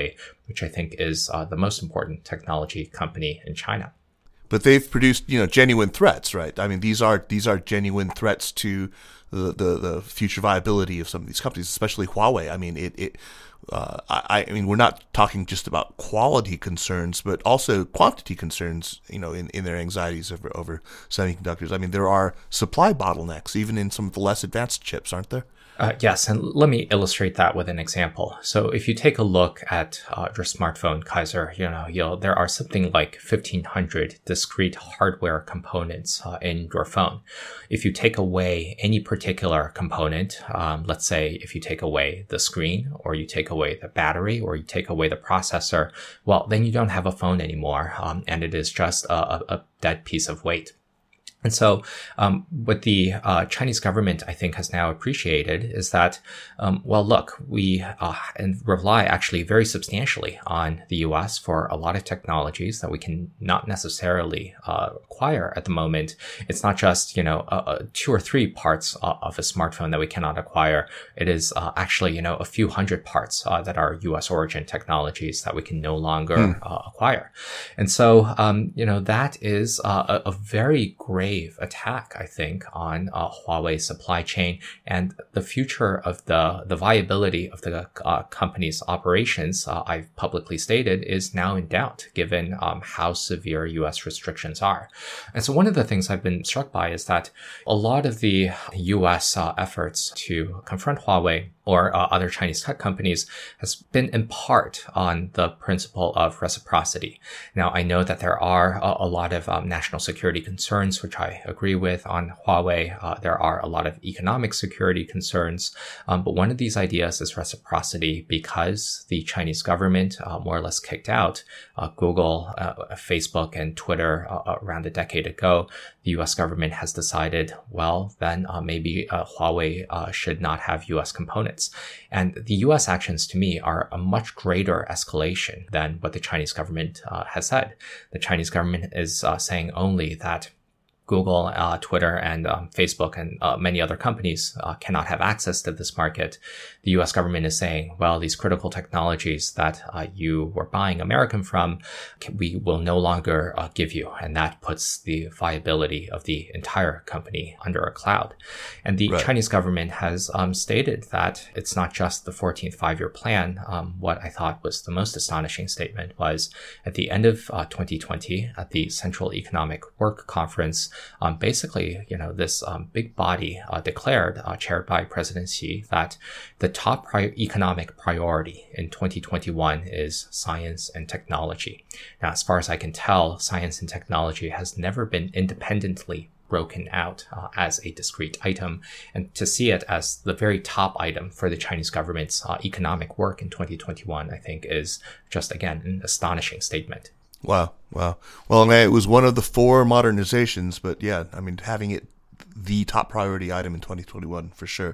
which I think is uh, the most important technology company in China.
But they've produced, you know, genuine threats, right? I mean, these are these are genuine threats to the, the, the future viability of some of these companies, especially Huawei. I mean, it, it uh, I, I mean, we're not talking just about quality concerns, but also quantity concerns, you know, in, in their anxieties over, over semiconductors. I mean, there are supply bottlenecks, even in some of the less advanced chips, aren't there?
Uh, yes, and let me illustrate that with an example. So if you take a look at uh, your smartphone, Kaiser, you know, you'll, there are something like fifteen hundred discrete hardware components uh, in your phone. If you take away any particular component, um, let's say if you take away the screen, or you take away the battery, or you take away the processor, well, then you don't have a phone anymore, um, and it is just a, a dead piece of weight. And so um, what the uh, Chinese government, I think, has now appreciated is that, um, well, look, we uh, and rely actually very substantially on the U S for a lot of technologies that we can not necessarily uh, acquire at the moment. It's not just, you know, uh, two or three parts of a smartphone that we cannot acquire. It is uh, actually, you know, a few hundred parts uh, that are U S origin technologies that we can no longer hmm. uh, acquire. And so, um, you know, that is uh, a, a very great attack, I think, on uh, Huawei's supply chain, and the future of the the viability of the uh, company's operations, uh, I've publicly stated, is now in doubt given um, how severe U S restrictions are. And so one of the things I've been struck by is that a lot of the U S uh, efforts to confront Huawei or uh, other Chinese tech companies has been in part on the principle of reciprocity. Now, I know that there are a, a lot of um, national security concerns, which I agree with on Huawei. Uh, there are a lot of economic security concerns. Um, but one of these ideas is reciprocity, because the Chinese government uh, more or less kicked out uh, Google, uh, Facebook, and Twitter uh, around a decade ago. The U S government has decided, well, then uh, maybe uh, Huawei uh, should not have U S components. And the U S actions, to me, are a much greater escalation than what the Chinese government uh, has said. The Chinese government is uh, saying only that Google, uh, Twitter, and um, Facebook, and uh, many other companies uh, cannot have access to this market. The U S government is saying, well, these critical technologies that uh, you were buying American from, we will no longer uh, give you. And that puts the viability of the entire company under a cloud. And the right. Chinese government has um, stated that it's not just the fourteenth five-year plan. Um, what I thought was the most astonishing statement was at the end of uh, twenty twenty, at the Central Economic Work Conference, Um, basically, you know, this um, big body uh, declared, uh, chaired by President Xi, that the top pri- economic priority in twenty twenty-one is science and technology. Now, as far as I can tell, science and technology has never been independently broken out uh, as a discrete item, and to see it as the very top item for the Chinese government's uh, economic work in twenty twenty-one, I think is just, again, an astonishing statement.
Wow. Wow. Well, it was one of the four modernizations, but yeah, I mean, having it the top priority item in twenty twenty-one for sure.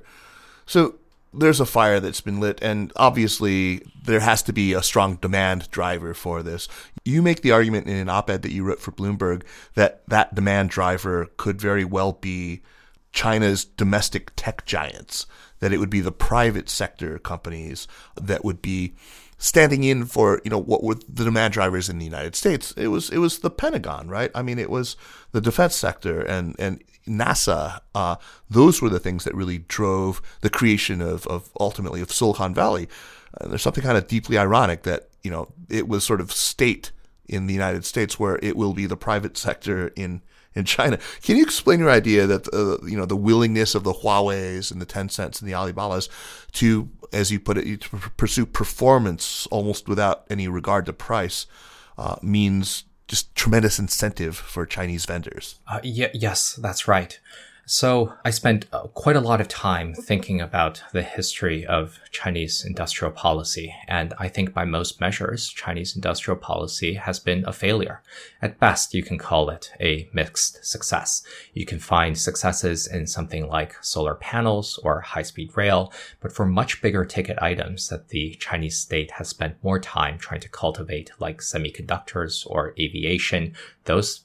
So there's a fire that's been lit, and obviously there has to be a strong demand driver for this. You make the argument in an op-ed that you wrote for Bloomberg that that demand driver could very well be China's domestic tech giants, that it would be the private sector companies that would be standing in for, you know, what were the demand drivers in the United States. It was it was the Pentagon, right? I mean, it was the defense sector and and NASA. Uh, those were the things that really drove the creation of of ultimately of Silicon Valley. And there's something kind of deeply ironic that, you know, it was sort of state in the United States where it will be the private sector in in China. Can you explain your idea that uh, you know the willingness of the Huaweis and the Tencents and the Alibabas to, as you put it, to pursue performance almost without any regard to price uh, means just tremendous incentive for Chinese vendors?
Uh, y- yes, that's right. So I spent uh, quite a lot of time thinking about the history of Chinese industrial policy, and I think by most measures, Chinese industrial policy has been a failure. At best, you can call it a mixed success. You can find successes in something like solar panels or high-speed rail, but for much bigger ticket items that the Chinese state has spent more time trying to cultivate, like semiconductors or aviation, those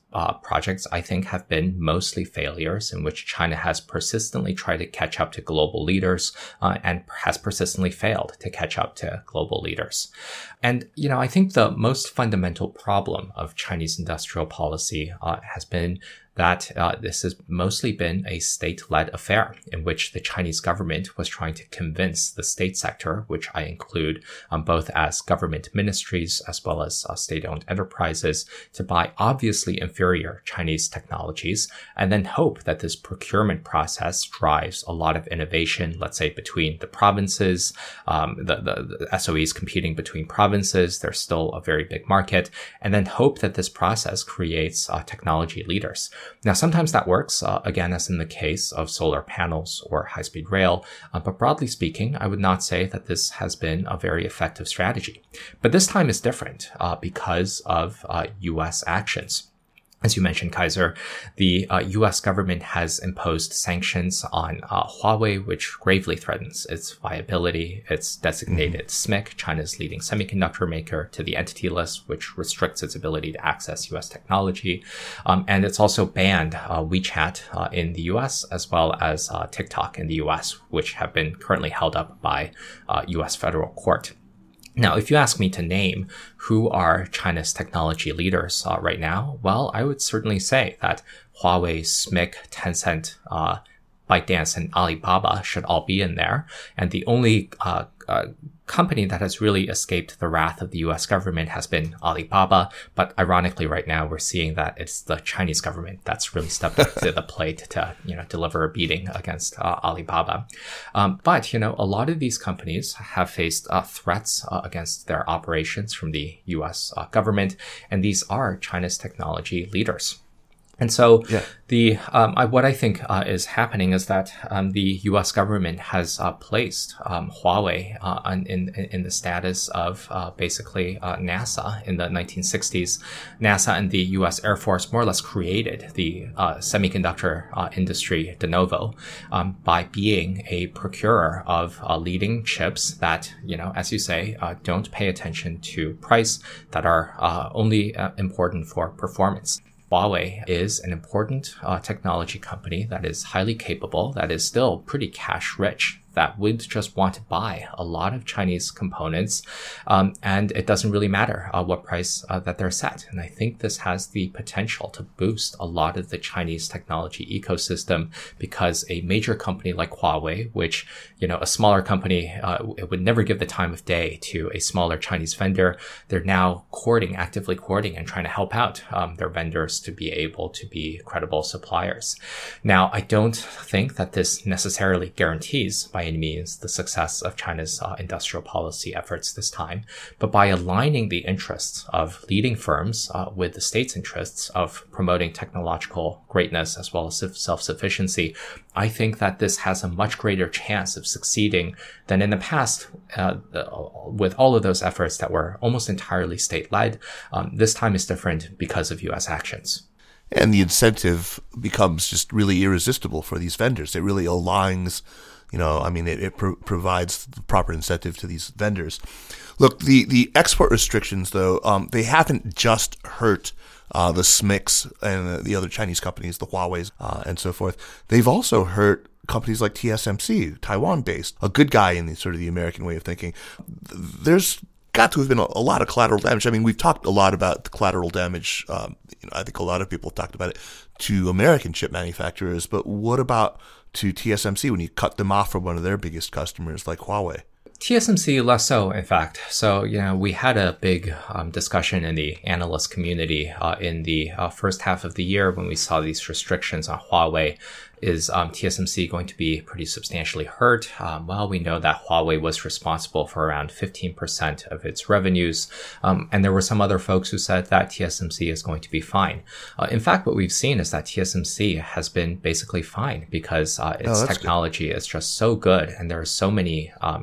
uh, projects, I think, have been mostly failures in which China has persistently tried to catch up to global leaders uh, and has persistently failed to catch up to global leaders. And, you know, I think the most fundamental problem of Chinese industrial policy uh, has been that uh, this has mostly been a state-led affair in which the Chinese government was trying to convince the state sector, which I include um, both as government ministries as well as uh, state-owned enterprises, to buy obviously inferior Chinese technologies and then hope that this procurement process drives a lot of innovation, let's say between the provinces, um, the, the, the S O Es competing between provinces. There's still a very big market, and then hope that this process creates uh, technology leaders. Now, sometimes that works, uh, again, as in the case of solar panels or high-speed rail. Uh, but broadly speaking, I would not say that this has been a very effective strategy. But this time is different uh, because of uh, U S actions. As you mentioned, Kaiser, the uh, U S government has imposed sanctions on uh, Huawei, which gravely threatens its viability. It's designated S M I C, China's leading semiconductor maker, to the entity list, which restricts its ability to access U S technology. Um, and it's also banned uh, WeChat uh, in the U S as well as uh, TikTok in the U S, which have been currently held up by uh, U S federal court. Now, if you ask me to name who are China's technology leaders uh, right now, well, I would certainly say that Huawei, S M I C, Tencent, uh, ByteDance, and Alibaba should all be in there. And the only uh, uh, company that has really escaped the wrath of the U S government has been Alibaba. But ironically, right now, we're seeing that it's the Chinese government that's really stepped up to the plate to, you know, deliver a beating against uh, Alibaba. Um, but, you know, a lot of these companies have faced uh, threats uh, against their operations from the U S uh, government. And these are China's technology leaders. And so yeah. the um, I, what I think uh, is happening is that um, the U S government has uh, placed um, Huawei uh, in, in in the status of uh, basically uh, NASA in the nineteen sixties. NASA and the U S Air Force more or less created the uh, semiconductor uh, industry de novo um, by being a procurer of uh, leading chips that, you know, as you say, uh, don't pay attention to price, that are uh, only uh, important for performance. Huawei is an important uh, technology company that is highly capable, that is still pretty cash rich, that would just want to buy a lot of Chinese components. Um, and it doesn't really matter uh, what price uh, that they're set. And I think this has the potential to boost a lot of the Chinese technology ecosystem, because a major company like Huawei, which, you know, a smaller company, uh, it would never give the time of day to a smaller Chinese vendor. They're now courting, actively courting and trying to help out um, their vendors to be able to be credible suppliers. Now, I don't think that this necessarily guarantees by any means the success of China's uh, industrial policy efforts this time, but by aligning the interests of leading firms uh, with the state's interests of promoting technological greatness as well as self-sufficiency, I think that this has a much greater chance of succeeding than in the past uh, with all of those efforts that were almost entirely state-led. Um, this time is different because of U S actions.
And the incentive becomes just really irresistible for these vendors. It really aligns, you know, I mean, it, it pro- provides the proper incentive to these vendors. Look, the, the export restrictions, though, um, they haven't just hurt uh, the S M I Cs and the other Chinese companies, the Huawei's uh, and so forth. They've also hurt companies like T S M C, Taiwan-based, a good guy in the sort of the American way of thinking. There's got to have been a, a lot of collateral damage. I mean, we've talked a lot about the collateral damage. Um, you know, I think a lot of people have talked about it to American chip manufacturers, but what about to T S M C when you cut them off from one of their biggest customers like Huawei?
T S M C less so, in fact. So, you know, we had a big um, discussion in the analyst community uh, in the uh, first half of the year when we saw these restrictions on Huawei. Is um, T S M C going to be pretty substantially hurt? Um, well, we know that Huawei was responsible for around fifteen percent of its revenues. Um, and there were some other folks who said that T S M C is going to be fine. Uh, in fact, what we've seen is that T S M C has been basically fine because uh, its oh, technology good. is just so good. And there are so many, um, you know,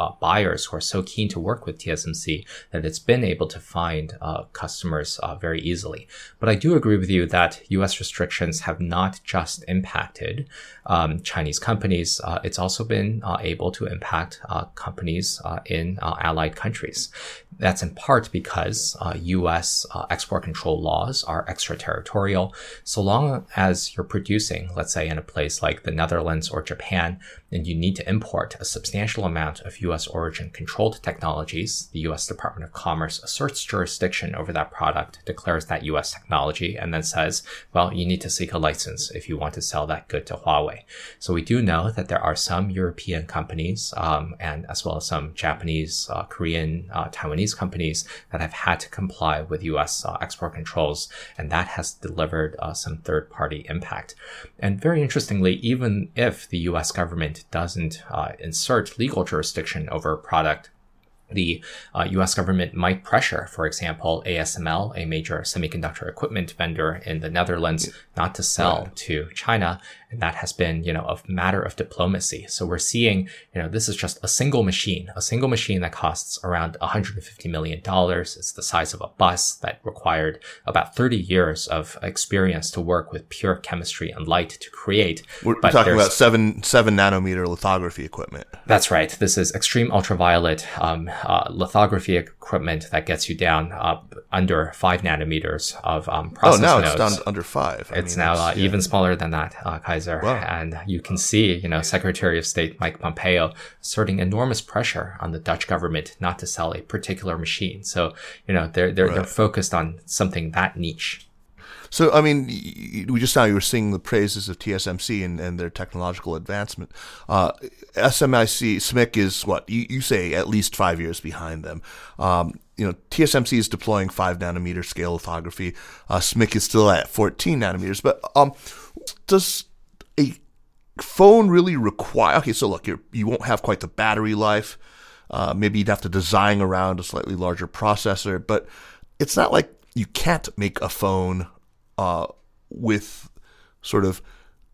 uh, buyers who are so keen to work with T S M C that it's been able to find uh, customers uh, very easily. But I do agree with you that U S restrictions have not just impacted um, Chinese companies. Uh, it's also been uh, able to impact uh, companies uh, in uh, allied countries. That's in part because uh, U S uh, export control laws are extraterritorial. So long as you're producing, let's say, in a place like the Netherlands or Japan, and you need to import a substantial amount of U S origin controlled technologies, the U S Department of Commerce asserts jurisdiction over that product, declares that U S technology, and then says, well, you need to seek a license if you want to sell that good to Huawei. So we do know that there are some European companies, um, and as well as some Japanese, uh, Korean, uh, Taiwanese companies that have had to comply with U S uh, export controls, and that has delivered uh, some third-party impact. And very interestingly, even if the U S government doesn't uh, insert legal jurisdiction over a product, the uh, U S government might pressure, for example, A S M L, a major semiconductor equipment vendor in the Netherlands, not to sell right. to China. And that has been, you know, a matter of diplomacy. So we're seeing, you know, this is just a single machine, a single machine that costs around one hundred fifty million dollars. It's the size of a bus that required about thirty years of experience to work with pure chemistry and light to create.
We're but talking about seven, seven nanometer lithography equipment.
That's right. This is extreme ultraviolet um, uh, lithography equipment that gets you down uh, under five nanometers of um, process nodes.
Oh, now
nodes.
It's down under five. I
It's
mean,
now uh,
yeah.
even smaller than that, uh, Kaiser. Wow. And you can see, you know, Secretary of State Mike Pompeo asserting enormous pressure on the Dutch government not to sell a particular machine. So, you know, they're they're, right. they're focused on something that niche.
So, I mean, we just now you were singing the praises of T S M C and, and their technological advancement. Uh, S M I C, S M I C is what? You, you say at least five years behind them. Um, you know, T S M C is deploying five nanometer scale lithography. Uh, S M I C is still at fourteen nanometers. But um, does a phone really require, okay, so look, you're, you won't have quite the battery life. Uh, maybe you'd have to design around a slightly larger processor, but it's not like you can't make a phone uh, with sort of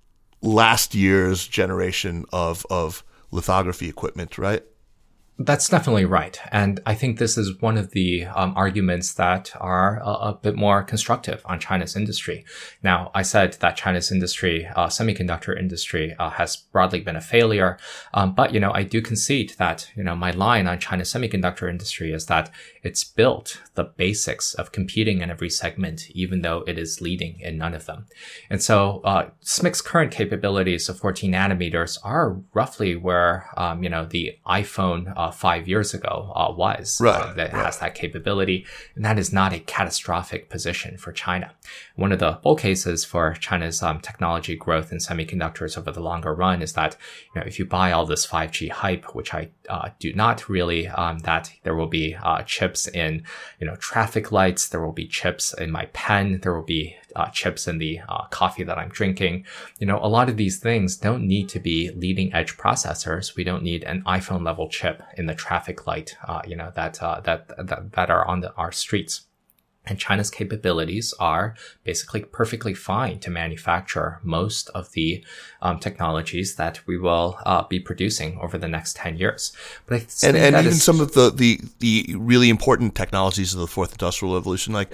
last year's generation of, of lithography equipment, right?
That's definitely right. And I think this is one of the um, arguments that are a, a bit more constructive on China's industry. Now, I said that China's industry, uh, semiconductor industry, uh, has broadly been a failure. Um, but, you know, I do concede that, you know, my line on China's semiconductor industry is that it's built the basics of competing in every segment, even though it is leading in none of them. And so, uh, S M I C's current capabilities of fourteen nanometers are roughly where, um, you know, the iPhone, uh, five years ago uh, was
right,
uh, that
right.
has that capability. And that is not a catastrophic position for China. One of the bull cases for China's um, technology growth in semiconductors over the longer run is that, you know, if you buy all this five G hype, which I uh, do not really, um, that there will be uh, chips in, you know, traffic lights, there will be chips in my pen, there will be Uh, chips in the uh, coffee that I'm drinking. You know, a lot of these things don't need to be leading edge processors. We don't need an iPhone level chip in the traffic light, uh, you know, that, uh, that, that, that are on the, our streets. And China's capabilities are basically perfectly fine to manufacture most of the um, technologies that we will uh, be producing over the next ten years. But I think
and, and
that
even
is...
some of the, the, the really important technologies of the fourth industrial revolution, like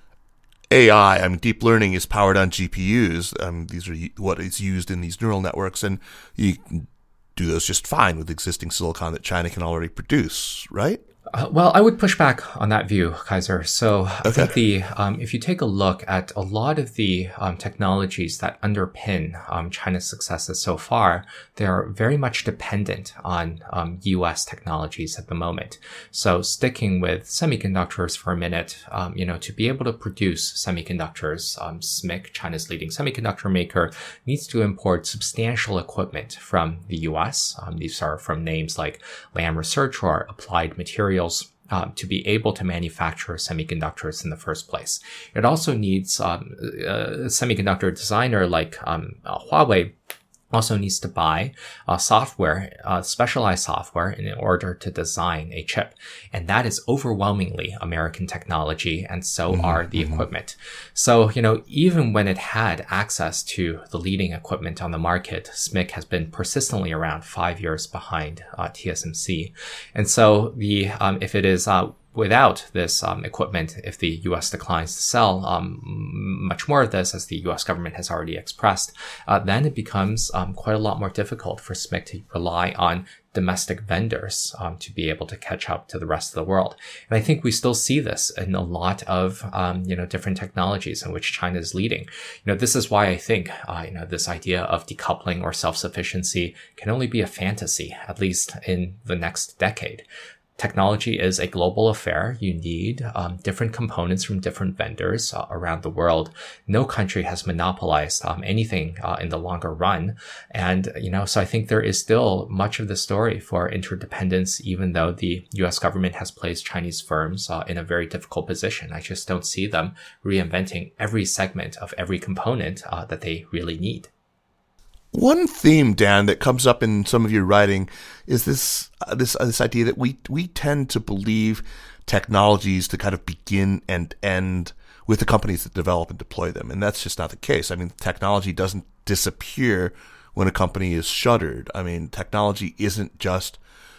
A I, I mean, deep learning is powered on G P Us. Um, these are what is used in these neural networks, and you can do those just fine with existing silicon that China can already produce, right?
Uh, well, I would push back on that view, Kaiser. So
okay.
I think the um, if you take a look at a lot of the um, technologies that underpin um, China's successes so far, they are very much dependent on um, U S technologies at the moment. So sticking with semiconductors for a minute, um, you know, to be able to produce semiconductors, um, S M I C, China's leading semiconductor maker, needs to import substantial equipment from the U S. Um, these are from names like Lam Research or Applied Materials. Um, to be able to manufacture semiconductors in the first place. It also needs um, a semiconductor designer like um, uh, Huawei also needs to buy uh, software, uh, specialized software in order to design a chip. And that is overwhelmingly American technology, and so mm-hmm, are the mm-hmm. equipment. So, you know, even when it had access to the leading equipment on the market, S M I C has been persistently around five years behind uh, T S M C. And so the um, if it is uh, without this um, equipment, if the U S declines to sell um, much more of this, as the U S government has already expressed, uh, then it becomes um, quite a lot more difficult for S M I C to rely on domestic vendors um, to be able to catch up to the rest of the world. And I think we still see this in a lot of um, you know different technologies in which China is leading. You know, this is why I think uh, you know this idea of decoupling or self-sufficiency can only be a fantasy, at least in the next decade. Technology is a global affair. You need um, different components from different vendors uh, around the world. No country has monopolized um, anything uh, in the longer run. And, you know, so I think there is still much of the story for interdependence, even though the U S government has placed Chinese firms uh, in a very difficult position. I just don't see them reinventing every segment of every component uh, that they really need.
One theme, Dan, that comes up in some of your writing is this uh, this uh, this idea that we we tend to believe technologies to kind of begin and end with the companies that develop and deploy them, and that's just not the case. I mean, technology doesn't disappear when a company is shuttered. I mean, technology isn't just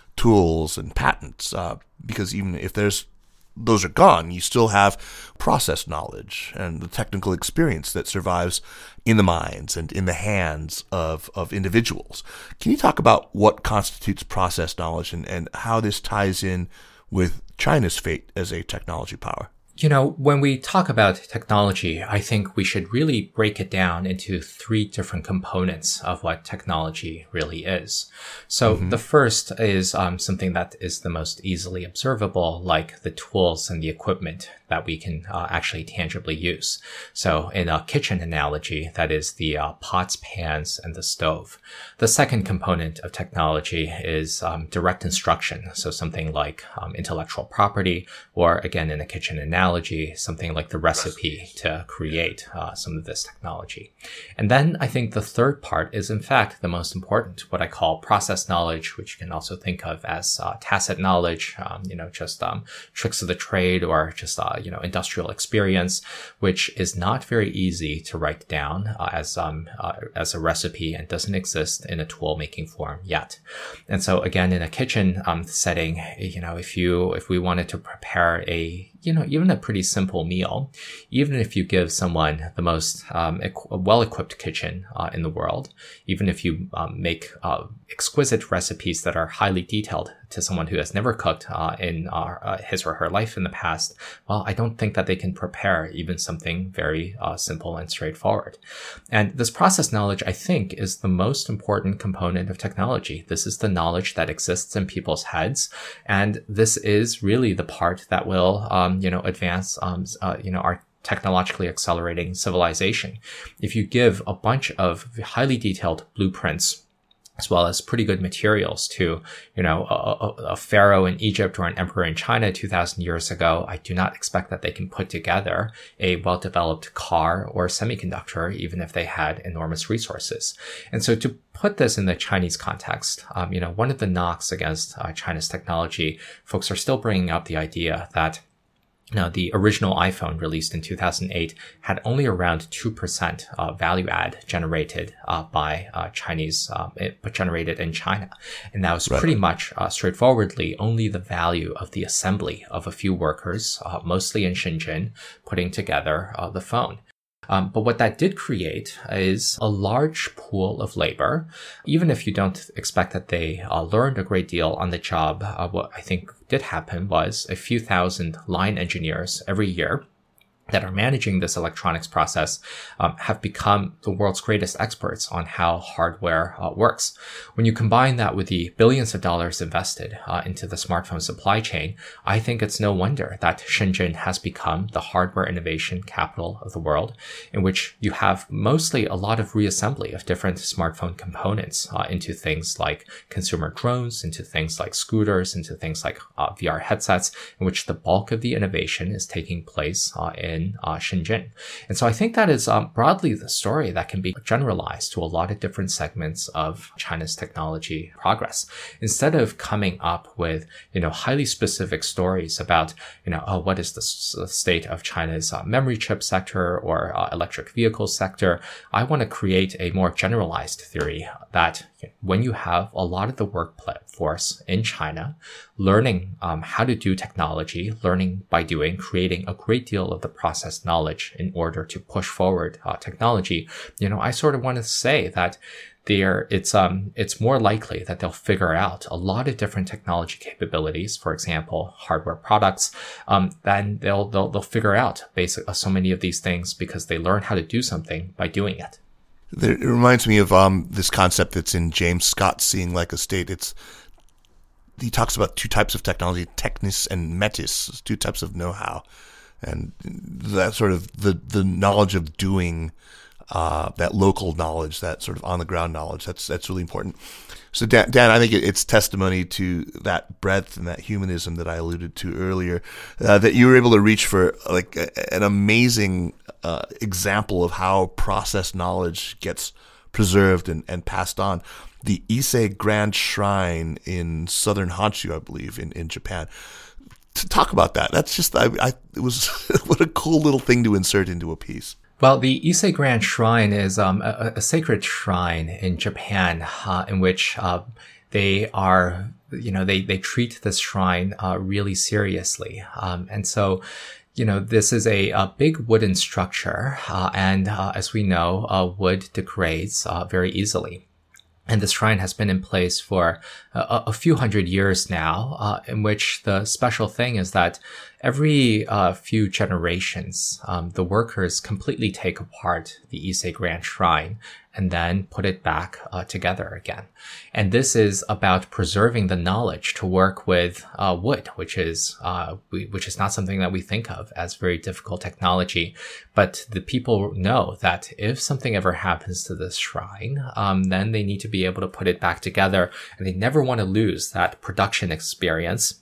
tools and patents, uh, because even if there's those are gone, you still have process knowledge and the technical experience that survives in the minds and in the hands of, of individuals. Can you talk about what constitutes process knowledge and, and how this ties in with China's fate as a technology power?
You know, when we talk about technology, I think we should really break it down into three different components of what technology really is. So mm-hmm. the first is um, something that is the most easily observable, like the tools and the equipment that we can uh, actually tangibly use. So in a kitchen analogy, that is the uh, pots, pans, and the stove. The second component of technology is um, direct instruction. So something like um, intellectual property, or again, in a kitchen analogy, something like the recipe to create uh, some of this technology. And then I think the third part is in fact the most important, what I call process knowledge, which you can also think of as uh, tacit knowledge, um, you know, just um, tricks of the trade, or just uh, you know, industrial experience, which is not very easy to write down uh, as um uh, as a recipe and doesn't exist in a tool making form yet. And so again, in a kitchen um setting, you know, if you if we wanted to prepare a you know, even a pretty simple meal, even if you give someone the most um, equ- well-equipped kitchen uh, in the world, even if you um, make uh, exquisite recipes that are highly detailed to someone who has never cooked uh, in uh, uh, his or her life in the past, well, I don't think that they can prepare even something very uh, simple and straightforward. And this process knowledge, I think, is the most important component of technology. This is the knowledge that exists in people's heads, and this is really the part that will um, you know, advance, um, uh, you know, our technologically accelerating civilization. If you give a bunch of highly detailed blueprints, as well as pretty good materials to, you know, a, a pharaoh in Egypt or an emperor in China two thousand years ago, I do not expect that they can put together a well-developed car or semiconductor, even if they had enormous resources. And so to put this in the Chinese context, um, you know, one of the knocks against uh, China's technology, folks are still bringing up the idea that now, the original iPhone released in two thousand eight had only around two percent uh, value add generated uh, by uh, Chinese, uh, it, but generated in China. And that was right. pretty much uh, straightforwardly only the value of the assembly of a few workers, uh, mostly in Shenzhen, putting together uh, the phone. Um, but what that did create is a large pool of labor. Even if you don't expect that they uh, learned a great deal on the job, uh, what I think did happen was a few thousand line engineers every year that are managing this electronics process um, have become the world's greatest experts on how hardware uh, works. When you combine that with the billions of dollars invested uh, into the smartphone supply chain, I think it's no wonder that Shenzhen has become the hardware innovation capital of the world, in which you have mostly a lot of reassembly of different smartphone components uh, into things like consumer drones, into things like scooters, into things like uh, V R headsets, in which the bulk of the innovation is taking place uh, in in uh, Shenzhen. And so I think that is um, broadly the story that can be generalized to a lot of different segments of China's technology progress. Instead of coming up with, you know, highly specific stories about, you know, oh, what is the s- state of China's uh, memory chip sector or uh, electric vehicle sector, I want to create a more generalized theory that when you have a lot of the workforce in China learning um, how to do technology, learning by doing, creating a great deal of the process knowledge in order to push forward uh, technology, you know, I sort of want to say that there, it's um, it's more likely that they'll figure out a lot of different technology capabilities, for example, hardware products. Um, then they'll they'll they'll figure out basically so many of these things because they learn how to do something by doing it.
It reminds me of um, this concept that's in James Scott's Seeing Like a State. It's he talks about two types of technology, technis and metis, two types of know-how, and that sort of the the knowledge of doing. Uh, that local knowledge, that sort of on the ground knowledge, that's that's really important. So Dan, Dan I think it, it's testimony to that breadth and that humanism that I alluded to earlier, uh, that you were able to reach for like a, an amazing uh, example of how process knowledge gets preserved and, and passed on. The Ise Grand Shrine in southern Honshu, I believe, in, in Japan. To talk about that, that's just, I, I it was what a cool little thing to insert into a piece.
Well, the Ise Grand Shrine is um, a, a sacred shrine in Japan, uh, in which uh, they are, you know, they they treat this shrine uh, really seriously, um, and so, you know, this is a, a big wooden structure, uh, and uh, as we know, uh, wood degrades uh, very easily. And this shrine has been in place for a, a few hundred years now, uh, in which the special thing is that every uh, few generations, um, the workers completely take apart the Ise Grand Shrine and then put it back uh, together again. And this is about preserving the knowledge to work with uh, wood, which is uh, we, which is not something that we think of as very difficult technology. But the people know that if something ever happens to this shrine, um, then they need to be able to put it back together, and they never want to lose that production experience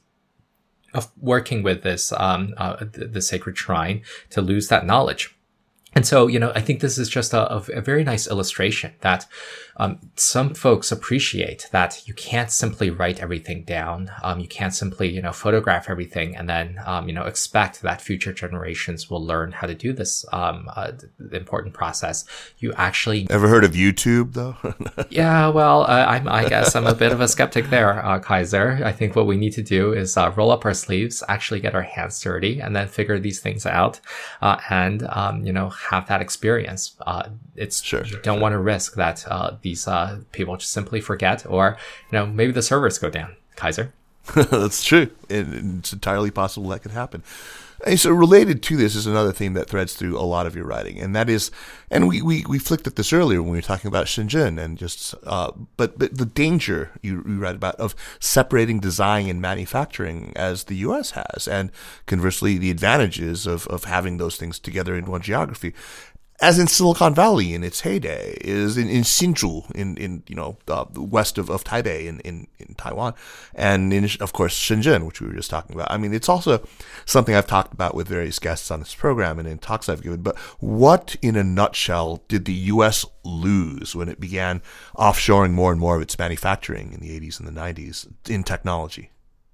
of working with this um, uh, the, the sacred shrine, to lose that knowledge. And so, you know, I think this is just a, a very nice illustration that um, some folks appreciate that you can't simply write everything down. Um, you can't simply, you know, photograph everything and then, um, you know, expect that future generations will learn how to do this um, uh, important process. You actually
ever heard of YouTube though?
Yeah, well, uh, I'm, I guess I'm a bit of a skeptic there, uh, Kaiser. I think what we need to do is uh, roll up our sleeves, actually get our hands dirty, and then figure these things out, uh, and um, you know, have that experience. Uh, it's
sure,
you
sure,
don't
sure.
want to risk that uh, these uh, people just simply forget, or you know, maybe the servers go down. Kaiser.
That's true. It, it's entirely possible that could happen. And so related to this is another theme that threads through a lot of your writing, and that is, and we, we, we flicked at this earlier when we were talking about Shenzhen and just, uh, but, but the danger you, you write about of separating design and manufacturing as the U S has, and conversely the advantages of, of having those things together in one geography. As in Silicon Valley in its heyday, is in, in Hsinchu, in, in, you know, uh, west of, of Taipei in, in, in Taiwan, and in, of course, Shenzhen, which we were just talking about. I mean, it's also something I've talked about with various guests on this program and in talks I've given, but what, in a nutshell, did the U S lose when it began offshoring more and more of its manufacturing in the eighties and the nineties in technology?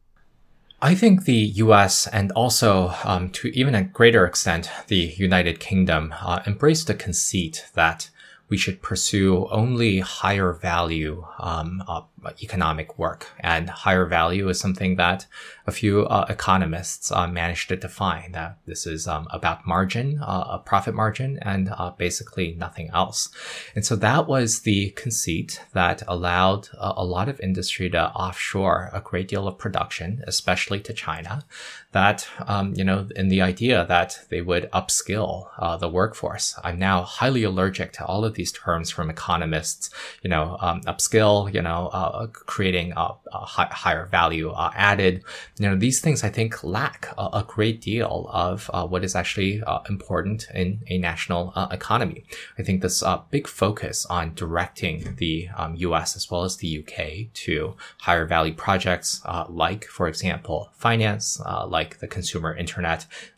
I think the U S and also, um, to even a greater extent, the United Kingdom uh, embraced the conceit that we should pursue only higher value um, uh, economic work. And higher value is something that a few uh, economists uh, managed to define, that this is um, about margin, uh, a profit margin, and uh, basically nothing else. And so that was the conceit that allowed uh, a lot of industry to offshore a great deal of production, especially to China, that, um, you know, in the idea that they would upskill uh, the workforce. I'm now highly allergic to all of these terms from economists, you know, um, upskill, you know, uh, creating a, a high, higher value uh, added. You know, these things I think lack a, a great deal of uh, what is actually uh, important in a national uh, economy. I think this uh, big focus on directing the um, U S as well as the U K to higher value projects, uh, like, for example, finance, uh, like the consumer internet,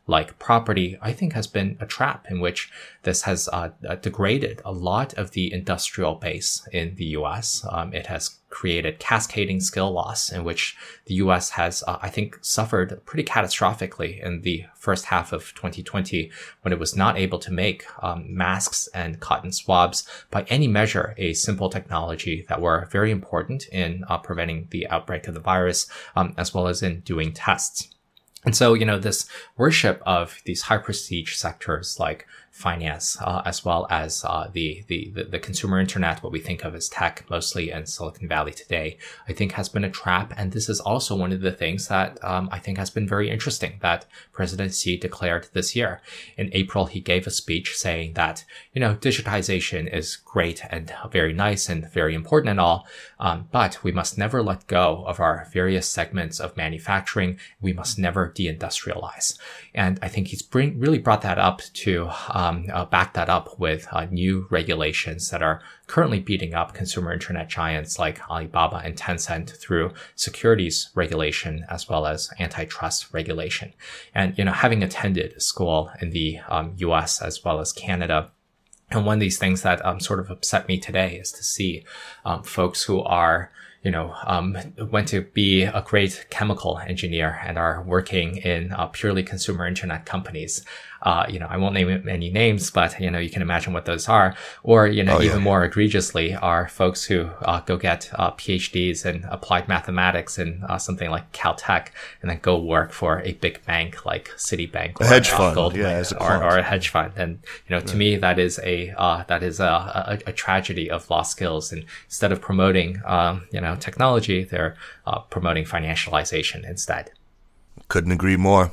like property, I think has been a trap in which this has uh, degraded a lot of the industrial base in the U S. Um, it has created cascading skill loss in which the U S has, uh, I think, suffered pretty catastrophically in the first half of twenty twenty when it was not able to make um, masks and cotton swabs by any measure, a simple technology that were very important in uh, preventing the outbreak of the virus, um, as well as in doing tests. And so, you know, this worship of these high prestige sectors like finance, uh, as well as uh, the, the the consumer internet, what we think of as tech, mostly in Silicon Valley today, I think has been a trap. And this is also one of the things that um, I think has been very interesting that President Xi declared this year. In April, he gave a speech saying that, you know, digitization is great and very nice and very important and all, um, but we must never let go of our various segments of manufacturing. We must never deindustrialize. And I think he's bring, really brought that up to um, uh, back that up with uh, new regulations that are currently beating up consumer internet giants like Alibaba and Tencent through securities regulation as well as antitrust regulation. And, you know, having attended school in the um, U S as well as Canada, and one of these things that um, sort of upset me today is to see um, folks who are you know, um, went to be a great chemical engineer and are working in uh, purely consumer internet companies. Uh, you know, I won't name any names, but, you know, you can imagine what those are. Or, you know, oh, even yeah. more egregiously are folks who uh, go get uh, PhDs in applied mathematics in uh, something like Caltech and then go work for a big bank like Citibank or
a hedge
uh,
fund,
Goldman
yeah, as a
or, or a hedge fund. And, you know, to
yeah.
me, that is a, uh, that is a, a, a tragedy of lost skills. And instead of promoting, um, you know, technology, they're uh, promoting financialization instead.
Couldn't agree more.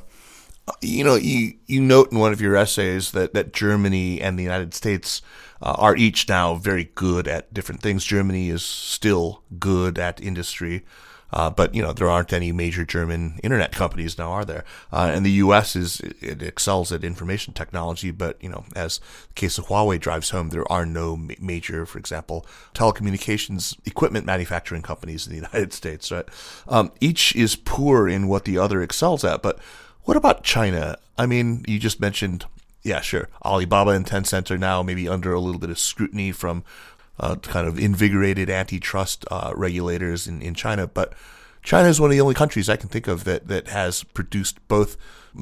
You know, you, you note in one of your essays that, that Germany and the United States uh, are each now very good at different things. Germany is still good at industry, uh, but, you know, there aren't any major German internet companies now, are there? Uh, and the U S is, it excels at information technology, but, you know, as the case of Huawei drives home, there are no ma- major, for example, telecommunications equipment manufacturing companies in the United States, right? Um, each is poor in what the other excels at, but what about China? I mean, you just mentioned, yeah, sure, Alibaba and Tencent are now maybe under a little bit of scrutiny from uh, kind of invigorated antitrust uh, regulators in, in China. But China is one of the only countries I can think of that, that has produced both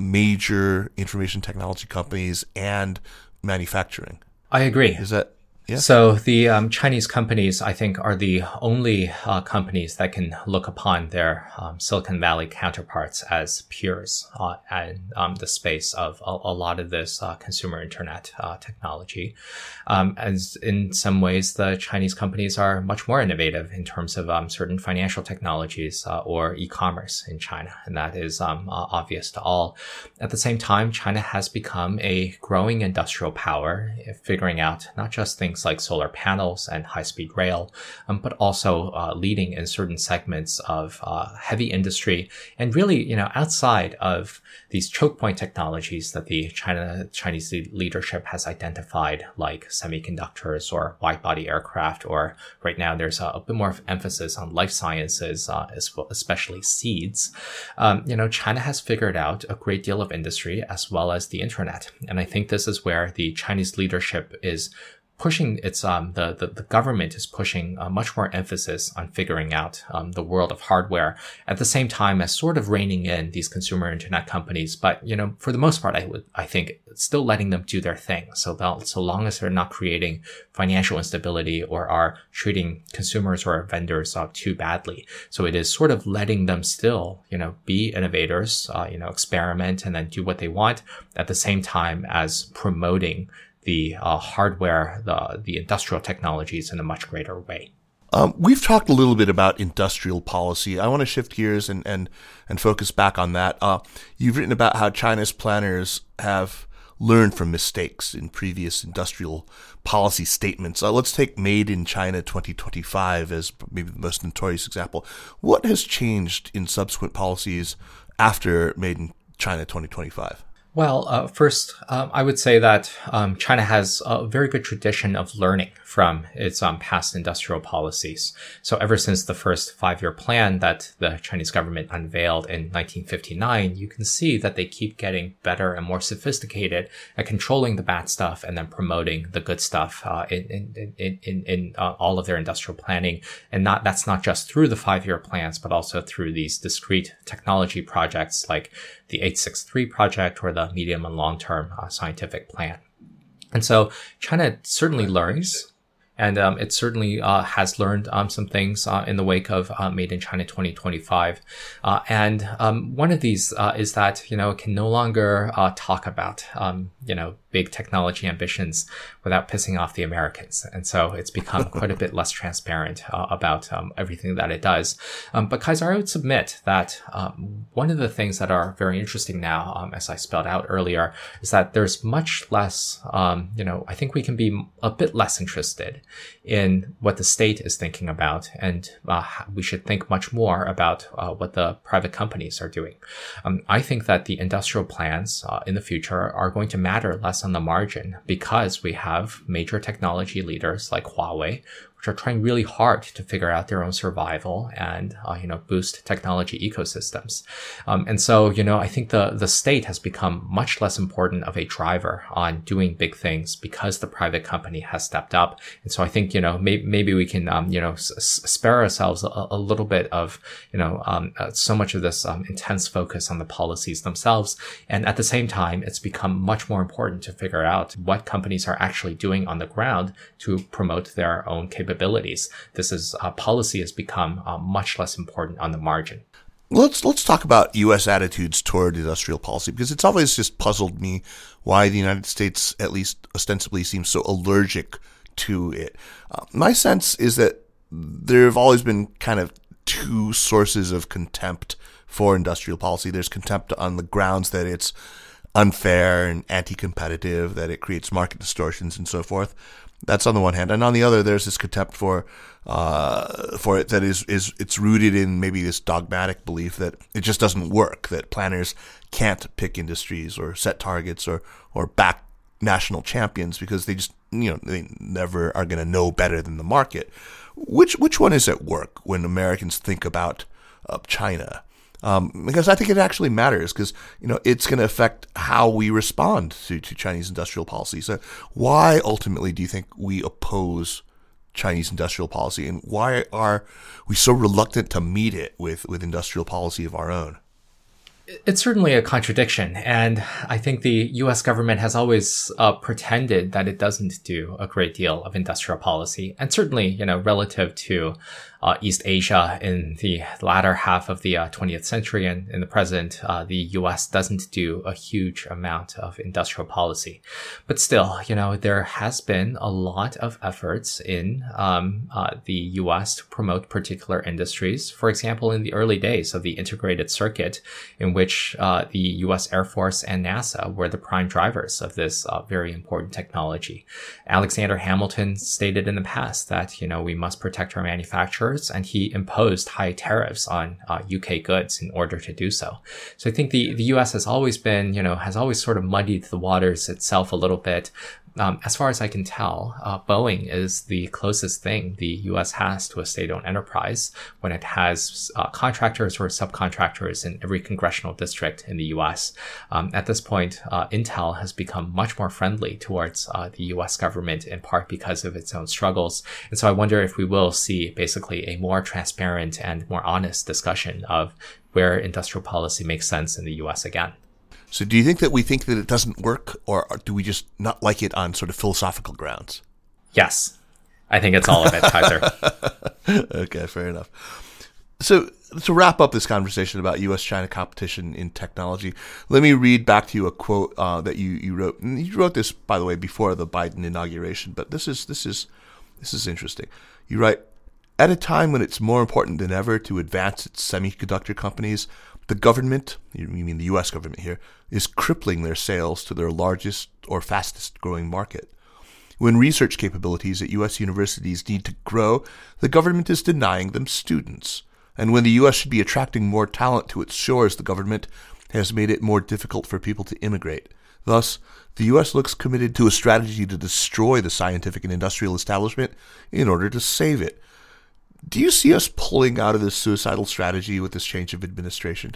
major information technology companies and manufacturing.
I agree.
Is that... Yeah.
So the um, Chinese companies, I think, are the only uh, companies that can look upon their um, Silicon Valley counterparts as peers uh, in um, the space of a, a lot of this uh, consumer internet uh, technology. Um, as in some ways, the Chinese companies are much more innovative in terms of um, certain financial technologies uh, or e-commerce in China, and that is um, uh, obvious to all. At the same time, China has become a growing industrial power, figuring out not just things like solar panels and high-speed rail, um, but also uh, leading in certain segments of uh, heavy industry, and really, you know, outside of these choke point technologies that the China Chinese leadership has identified, like semiconductors or wide-body aircraft, or right now there's a, a bit more of emphasis on life sciences, uh, especially seeds. Um, you know, China has figured out a great deal of industry as well as the internet, and I think this is where the Chinese leadership is pushing its, um, the, the, the government is pushing uh, much more emphasis on figuring out, um, the world of hardware at the same time as sort of reining in these consumer internet companies. But, you know, for the most part, I would, I think still letting them do their thing. So they'll, so long as they're not creating financial instability or are treating consumers or vendors uh, too badly. So it is sort of letting them still, you know, be innovators, uh, you know, experiment and then do what they want at the same time as promoting the uh, hardware, the the industrial technologies in a much greater way.
Um, we've talked a little bit about industrial policy. I want to shift gears and, and, and focus back on that. Uh, you've written about how China's planners have learned from mistakes in previous industrial policy statements. Uh, let's take Made in China twenty twenty-five as maybe the most notorious example. What has changed in subsequent policies after Made in China twenty twenty-five?
Well, uh, first, um, I would say that um, China has a very good tradition of learning from its um, past industrial policies. So ever since the first five-year plan that the Chinese government unveiled in nineteen fifty-nine, you can see that they keep getting better and more sophisticated at controlling the bad stuff and then promoting the good stuff uh, in in in in, in uh, all of their industrial planning. And not that's not just through the five-year plans, but also through these discrete technology projects like the eight six three project or the medium and long-term uh, scientific plan. And so China certainly learns, and um, it certainly uh, has learned um, some things uh, in the wake of uh, Made in China twenty twenty-five. Uh, and um, one of these uh, is that, you know, it can no longer uh, talk about, um, you know, big technology ambitions without pissing off the Americans. And so it's become quite a bit less transparent uh, about um, everything that it does. Um, but Kaiser, I would submit that um, one of the things that are very interesting now, um, as I spelled out earlier, is that there's much less, um, you know, I think we can be a bit less interested in what the state is thinking about. And uh, we should think much more about uh, what the private companies are doing. Um, I think that the industrial plans uh, in the future are going to matter less on the margin because we have major technology leaders like Huawei, which are trying really hard to figure out their own survival and, uh, you know, boost technology ecosystems. Um, and so, you know, I think the, the state has become much less important of a driver on doing big things because the private company has stepped up. And so I think, you know, may, maybe we can, um, you know, s- spare ourselves a, a little bit of, you know, um, uh, so much of this um, intense focus on the policies themselves. And at the same time, it's become much more important to figure out what companies are actually doing on the ground to promote their own capabilities. capabilities. This is uh, policy has become uh, much less important on the margin.
Let's let's talk about U S attitudes toward industrial policy, because it's always just puzzled me why the United States, at least ostensibly, seems so allergic to it. Uh, my sense is that there have always been kind of two sources of contempt for industrial policy. There's contempt on the grounds that it's unfair and anti-competitive, that it creates market distortions and so forth. That's on the one hand, and on the other, there's this contempt for uh, for it that is is it's rooted in maybe this dogmatic belief that it just doesn't work, that planners can't pick industries or set targets or or back national champions because they just you know they never are going to know better than the market. Which which one is at work when Americans think about uh, China? Um, because I think it actually matters, because you know it's going to affect how we respond to, to Chinese industrial policy. So why ultimately do you think we oppose Chinese industrial policy, and why are we so reluctant to meet it with, with industrial policy of our own?
It's certainly a contradiction, and I think the U S government has always uh, pretended that it doesn't do a great deal of industrial policy, and certainly, you know, relative to uh, East Asia in the latter half of the uh, twentieth century and in the present, uh, the U S doesn't do a huge amount of industrial policy. But still, you know, there has been a lot of efforts in um, uh, the U S to promote particular industries. For example, in the early days of the integrated circuit, in which uh, the U S Air Force and NASA were the prime drivers of this uh, very important technology. Alexander Hamilton stated in the past that, you know, we must protect our manufacturers, and he imposed high tariffs on uh, U K goods in order to do so. So I think the, the U S has always been, you know, has always sort of muddied the waters itself a little bit. Um, as far as I can tell, uh, Boeing is the closest thing the U S has to a state-owned enterprise when it has uh, contractors or subcontractors in every congressional district in the U S. Um, at this point, uh, Intel has become much more friendly towards uh, the U S government, in part because of its own struggles. And so I wonder if we will see basically a more transparent and more honest discussion of where industrial policy makes sense in the U S again.
So do you think that we think that it doesn't work, or do we just not like it on sort of philosophical grounds?
Yes. I think it's all of it, Kaiser.
Okay, fair enough. So to wrap up this conversation about U S China competition in technology, let me read back to you a quote uh, that you, you wrote. And you wrote this, by the way, before the Biden inauguration, but this is this is this is interesting. You write, "At a time when it's more important than ever to advance its semiconductor companies, the government," you mean the U S government here, "is crippling their sales to their largest or fastest growing market. When research capabilities at U S universities need to grow, the government is denying them students. And when the U S should be attracting more talent to its shores, the government has made it more difficult for people to immigrate. Thus, the U S looks committed to a strategy to destroy the scientific and industrial establishment in order to save it. Do you see us pulling out of this suicidal strategy with this change of administration?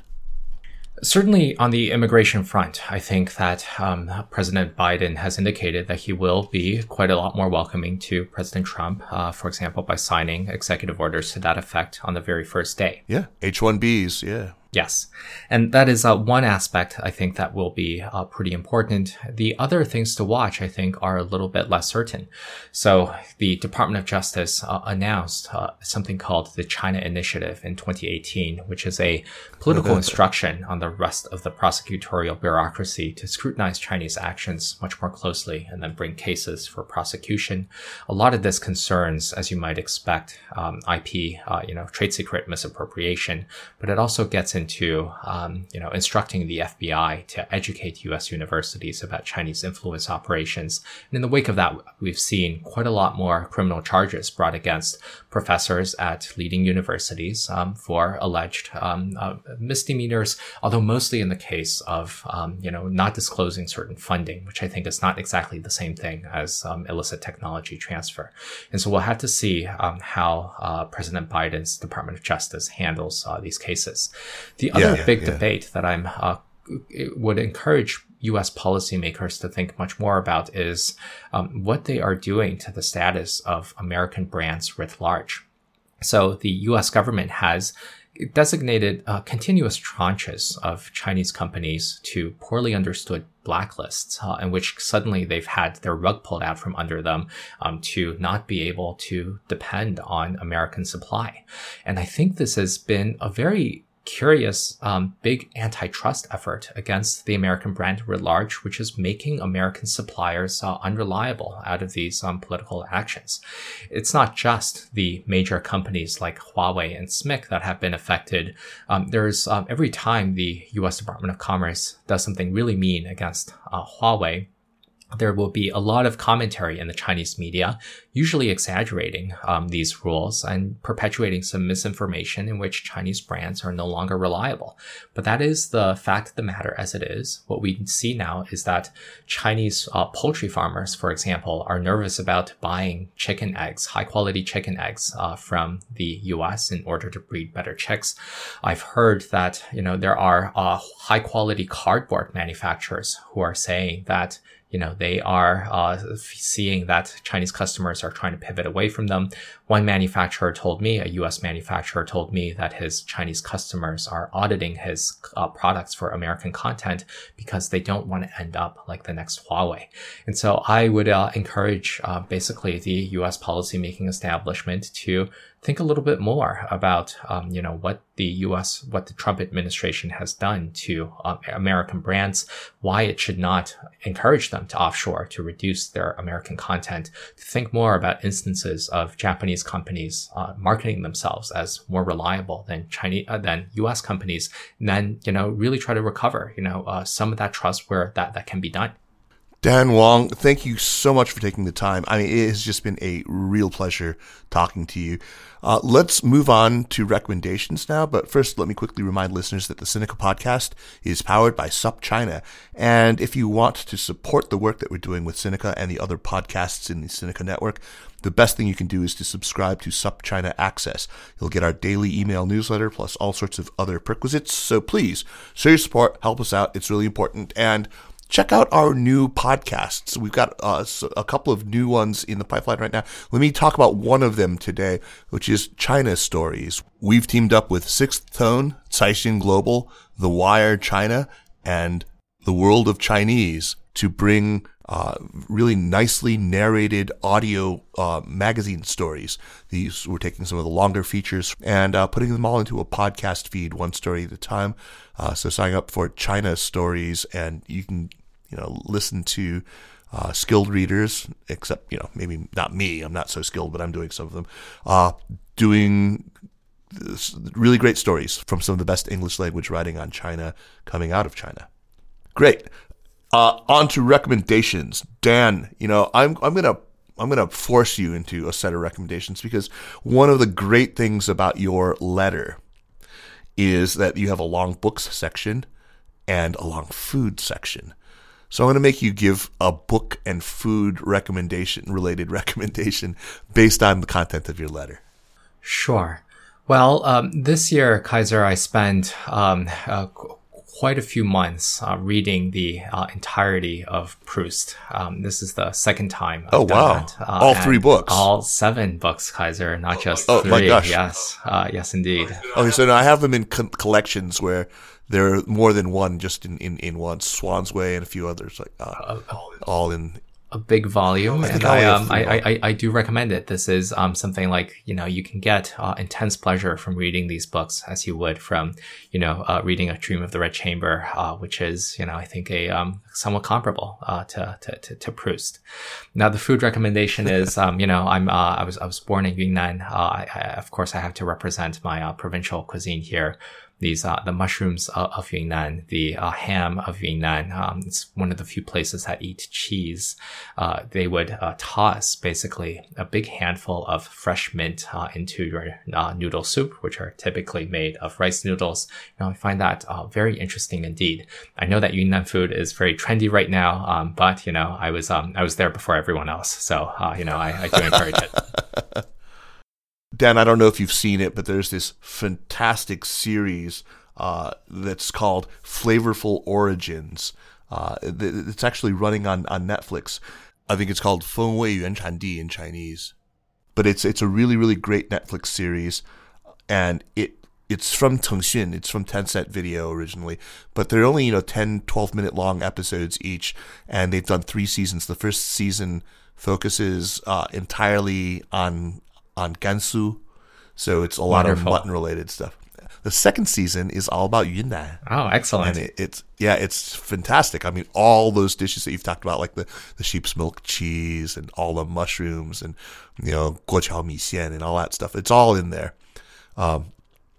Certainly on the immigration front, I think that um, President Biden has indicated that he will be quite a lot more welcoming to President Trump, uh, for example, by signing executive orders to that effect on the very first day.
Yeah, H one Bs, yeah.
Yes. And that is uh, one aspect, I think, that will be uh, pretty important. The other things to watch, I think, are a little bit less certain. So the Department of Justice uh, announced uh, something called the China Initiative in twenty eighteen, which is a political instruction on the rest of the prosecutorial bureaucracy to scrutinize Chinese actions much more closely and then bring cases for prosecution. A lot of this concerns, as you might expect, um, I P, uh, you know, trade secret misappropriation, but it also gets into, um, you know, instructing the F B I to educate U S universities about Chinese influence operations. And in the wake of that, we've seen quite a lot more criminal charges brought against professors at leading universities um, for alleged um, uh, misdemeanors, although mostly in the case of, um, you know, not disclosing certain funding, which I think is not exactly the same thing as um, illicit technology transfer. And so we'll have to see um, how uh, President Biden's Department of Justice handles uh, these cases. The other
yeah,
big
yeah.
debate that I'm uh, would encourage U S policymakers to think much more about is um, what they are doing to the status of American brands writ large. So the U S government has designated uh, continuous tranches of Chinese companies to poorly understood blacklists, uh, in which suddenly they've had their rug pulled out from under them um, to not be able to depend on American supply. And I think this has been a very curious, um, big antitrust effort against the American brand writ large, which is making American suppliers uh, unreliable out of these um, political actions. It's not just the major companies like Huawei and S M I C that have been affected. Um, there's um, every time the U S Department of Commerce does something really mean against uh, Huawei, there will be a lot of commentary in the Chinese media, usually exaggerating um, these rules and perpetuating some misinformation in which Chinese brands are no longer reliable. But that is the fact of the matter as it is. What we see now is that Chinese uh, poultry farmers, for example, are nervous about buying chicken eggs, high quality chicken eggs uh, from the U S in order to breed better chicks. I've heard that, you know, there are uh, high quality cardboard manufacturers who are saying that You know, they are uh, seeing that Chinese customers are trying to pivot away from them. One manufacturer told me, a U S manufacturer told me that his Chinese customers are auditing his uh, products for American content because they don't want to end up like the next Huawei. And so I would uh, encourage uh, basically the U S policymaking establishment to think a little bit more about, um, you know, what the U S, what the Trump administration has done to um, American brands, why it should not encourage them to offshore to reduce their American content, to think more about instances of Japanese companies uh, marketing themselves as more reliable than Chinese, uh, than U S companies, and then, you know, really try to recover, you know, uh, some of that trust where that, that can be done.
Dan Wang, thank you so much for taking the time. I mean, it has just been a real pleasure talking to you. Uh, let's move on to recommendations now. But first, let me quickly remind listeners that the Sinica Podcast is powered by SupChina. And if you want to support the work that we're doing with Sinica and the other podcasts in the Sinica network, the best thing you can do is to subscribe to SupChina Access. You'll get our daily email newsletter plus all sorts of other perquisites. So please, show your support, help us out. It's really important. And check out our new podcasts. We've got uh, a couple of new ones in the pipeline right now. Let me talk about one of them today, which is China Stories. We've teamed up with Sixth Tone, Caixin Global, The Wire China, and The World of Chinese to bring uh, really nicely narrated audio uh, magazine stories. These, we're taking some of the longer features and uh, putting them all into a podcast feed, one story at a time. Uh, so sign up for China Stories, and you can you know, listen to uh, skilled readers, except, you know, maybe not me. I'm not so skilled, but I'm doing some of them, uh, doing this really great stories from some of the best English language writing on China coming out of China. Great. Uh, on to recommendations. Dan, you know, I'm, I'm going to, I'm going to force you into a set of recommendations because one of the great things about your letter is that you have a long books section and a long food section. So I'm going to make you give a book and food recommendation, related recommendation based on the content of your letter.
Sure. Well, um, this year, Kaiser, I spent um, uh, quite a few months uh, reading the uh, entirety of Proust. Um, this is the second time I've
oh,
done
wow.
that. Uh,
all three books?
All seven books, Kaiser, not just
oh,
three.
My gosh.
Yes, uh, yes, indeed.
Okay, so now I have them in co- collections where there are more than one just in, in, in one. Swan's Way and a few others, like uh, uh, all in...
A big volume,
I
and I, um, I, I, I do recommend it. This is um, something like, you know, you can get uh, intense pleasure from reading these books as you would from, you know, uh, reading A Dream of the Red Chamber, uh, which is, you know, I think a um, somewhat comparable uh, to, to, to, to Proust. Now, the food recommendation is, um, you know, I'm uh, I was I was born in Yunnan. Uh, I, I, of course, I have to represent my uh, provincial cuisine here. These, uh, the mushrooms of, of Yunnan, the uh, ham of Yunnan. Um, it's one of the few places that eat cheese. Uh, they would uh, toss basically a big handful of fresh mint uh, into your uh, noodle soup, which are typically made of rice noodles. You know, I find that uh, very interesting indeed. I know that Yunnan food is very trendy right now, um, but you know, I was um, I was there before everyone else, so uh, you know, I, I do encourage it.
Dan, I don't know if you've seen it, but there's this fantastic series uh, that's called Flavorful Origins. Uh, it's actually running on, on Netflix. I think it's called 风味原产地 in Chinese. But it's it's a really, really great Netflix series. And it it's from Tengxun. It's from Tencent Video originally. But they're only, you know, ten, twelve minute long episodes each. And they've done three seasons. The first season focuses uh, entirely on... on Gansu, so it's a lot Wonderful. of mutton-related stuff. The second season is all about Yunnan.
Oh, excellent!
And it, it's yeah, it's fantastic. I mean, all those dishes that you've talked about, like the, the sheep's milk cheese and all the mushrooms and you know guoqiao mi xian and all that stuff. It's all in there. Um,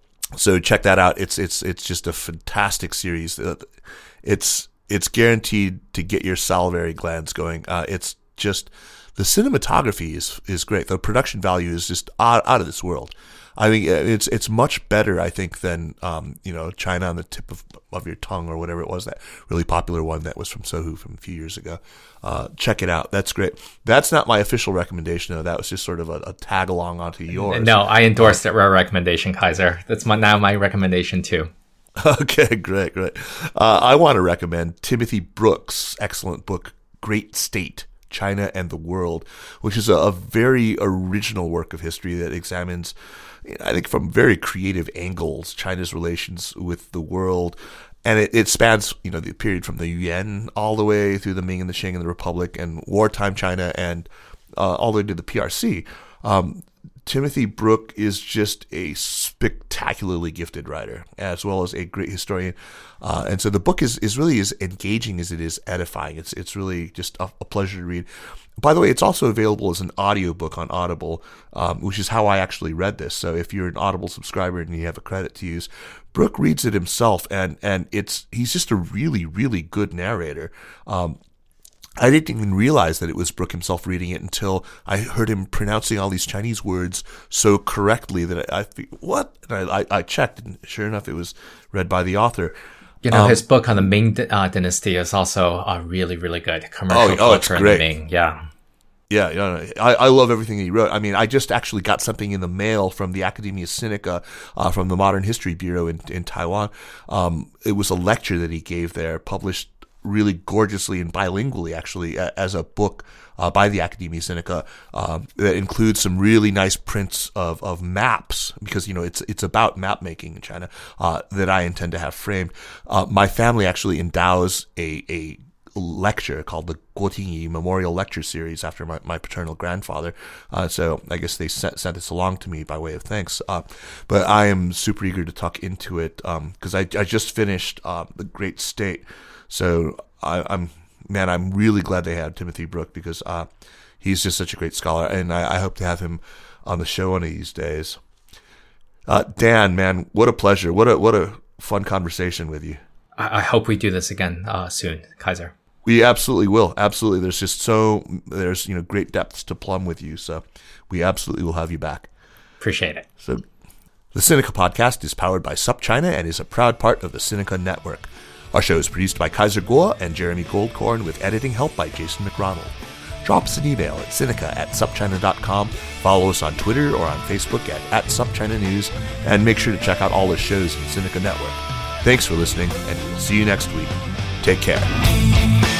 so check that out. It's it's it's just a fantastic series. It's it's guaranteed to get your salivary glands going. Uh, it's just. The cinematography is is great. The production value is just out, out of this world. I mean, it's it's much better, I think, than um, you know, China on the tip of of your tongue or whatever it was, that really popular one that was from Sohu from a few years ago. Uh, check it out. That's great. That's not my official recommendation, though. That was just sort of a, a tag along onto yours.
No, I endorsed that recommendation, Kaiser. That's my, now my recommendation too.
Okay, great, great. Uh, I want to recommend Timothy Brooks' excellent book, Great State: China and the World, which is a, a very original work of history that examines, I think, from very creative angles, China's relations with the world. And it, it spans, you know, the period from the Yuan all the way through the Ming and the Qing and the Republic and wartime China and uh, all the way to the P R C. Um, Timothy Brooks is just a spectacularly gifted writer, as well as a great historian. Uh, and so the book is, is really as engaging as it is edifying. It's it's really just a, a pleasure to read. By the way, it's also available as an audiobook on Audible, um, which is how I actually read this. So if you're an Audible subscriber and you have a credit to use, Brooks reads it himself, and, and it's he's just a really, really good narrator. Um, I didn't even realize that it was Brooks himself reading it until I heard him pronouncing all these Chinese words so correctly that I, I what? And I, I checked, and sure enough, it was read by the author.
You know,
um,
his book on the Ming uh, dynasty is also uh, really, really good. Commercial
oh,
culture
oh,
in the Ming, yeah.
Yeah, yeah, I, I love everything he wrote. I mean, I just actually got something in the mail from the Academia Sinica, uh, from the Modern History Bureau in, in Taiwan. Um, it was a lecture that he gave there, published really gorgeously and bilingually, actually, as a book uh, by the Academia Sinica um, that includes some really nice prints of, of maps, because, you know, it's it's about map making in China uh, that I intend to have framed. Uh, my family actually endows a, a lecture called the Guo Tingyi Memorial Lecture Series after my, my paternal grandfather. Uh, so I guess they sent, sent this along to me by way of thanks. Uh, but I am super eager to tuck into it because um, I, I just finished uh, The Great State. So I, I'm, man, I'm really glad they had Timothy Brooks, because uh, he's just such a great scholar, and I, I hope to have him on the show one of these days. Uh, Dan, man, what a pleasure! What a what a fun conversation with you.
I, I hope we do this again uh, soon, Kaiser.
We absolutely will. Absolutely, there's just so there's you know great depths to plumb with you. So we absolutely will have you back.
Appreciate it.
So the Sinica Podcast is powered by SupChina and is a proud part of the Sinica Network. Our show is produced by Kaiser Kuo and Jeremy Goldkorn with editing help by Jason McRonald. Drop us an email at Sinica at supchina dot com, follow us on Twitter or on Facebook at, at SupChina News, and make sure to check out all the shows in the Sinica Network. Thanks for listening, and we'll see you next week. Take care.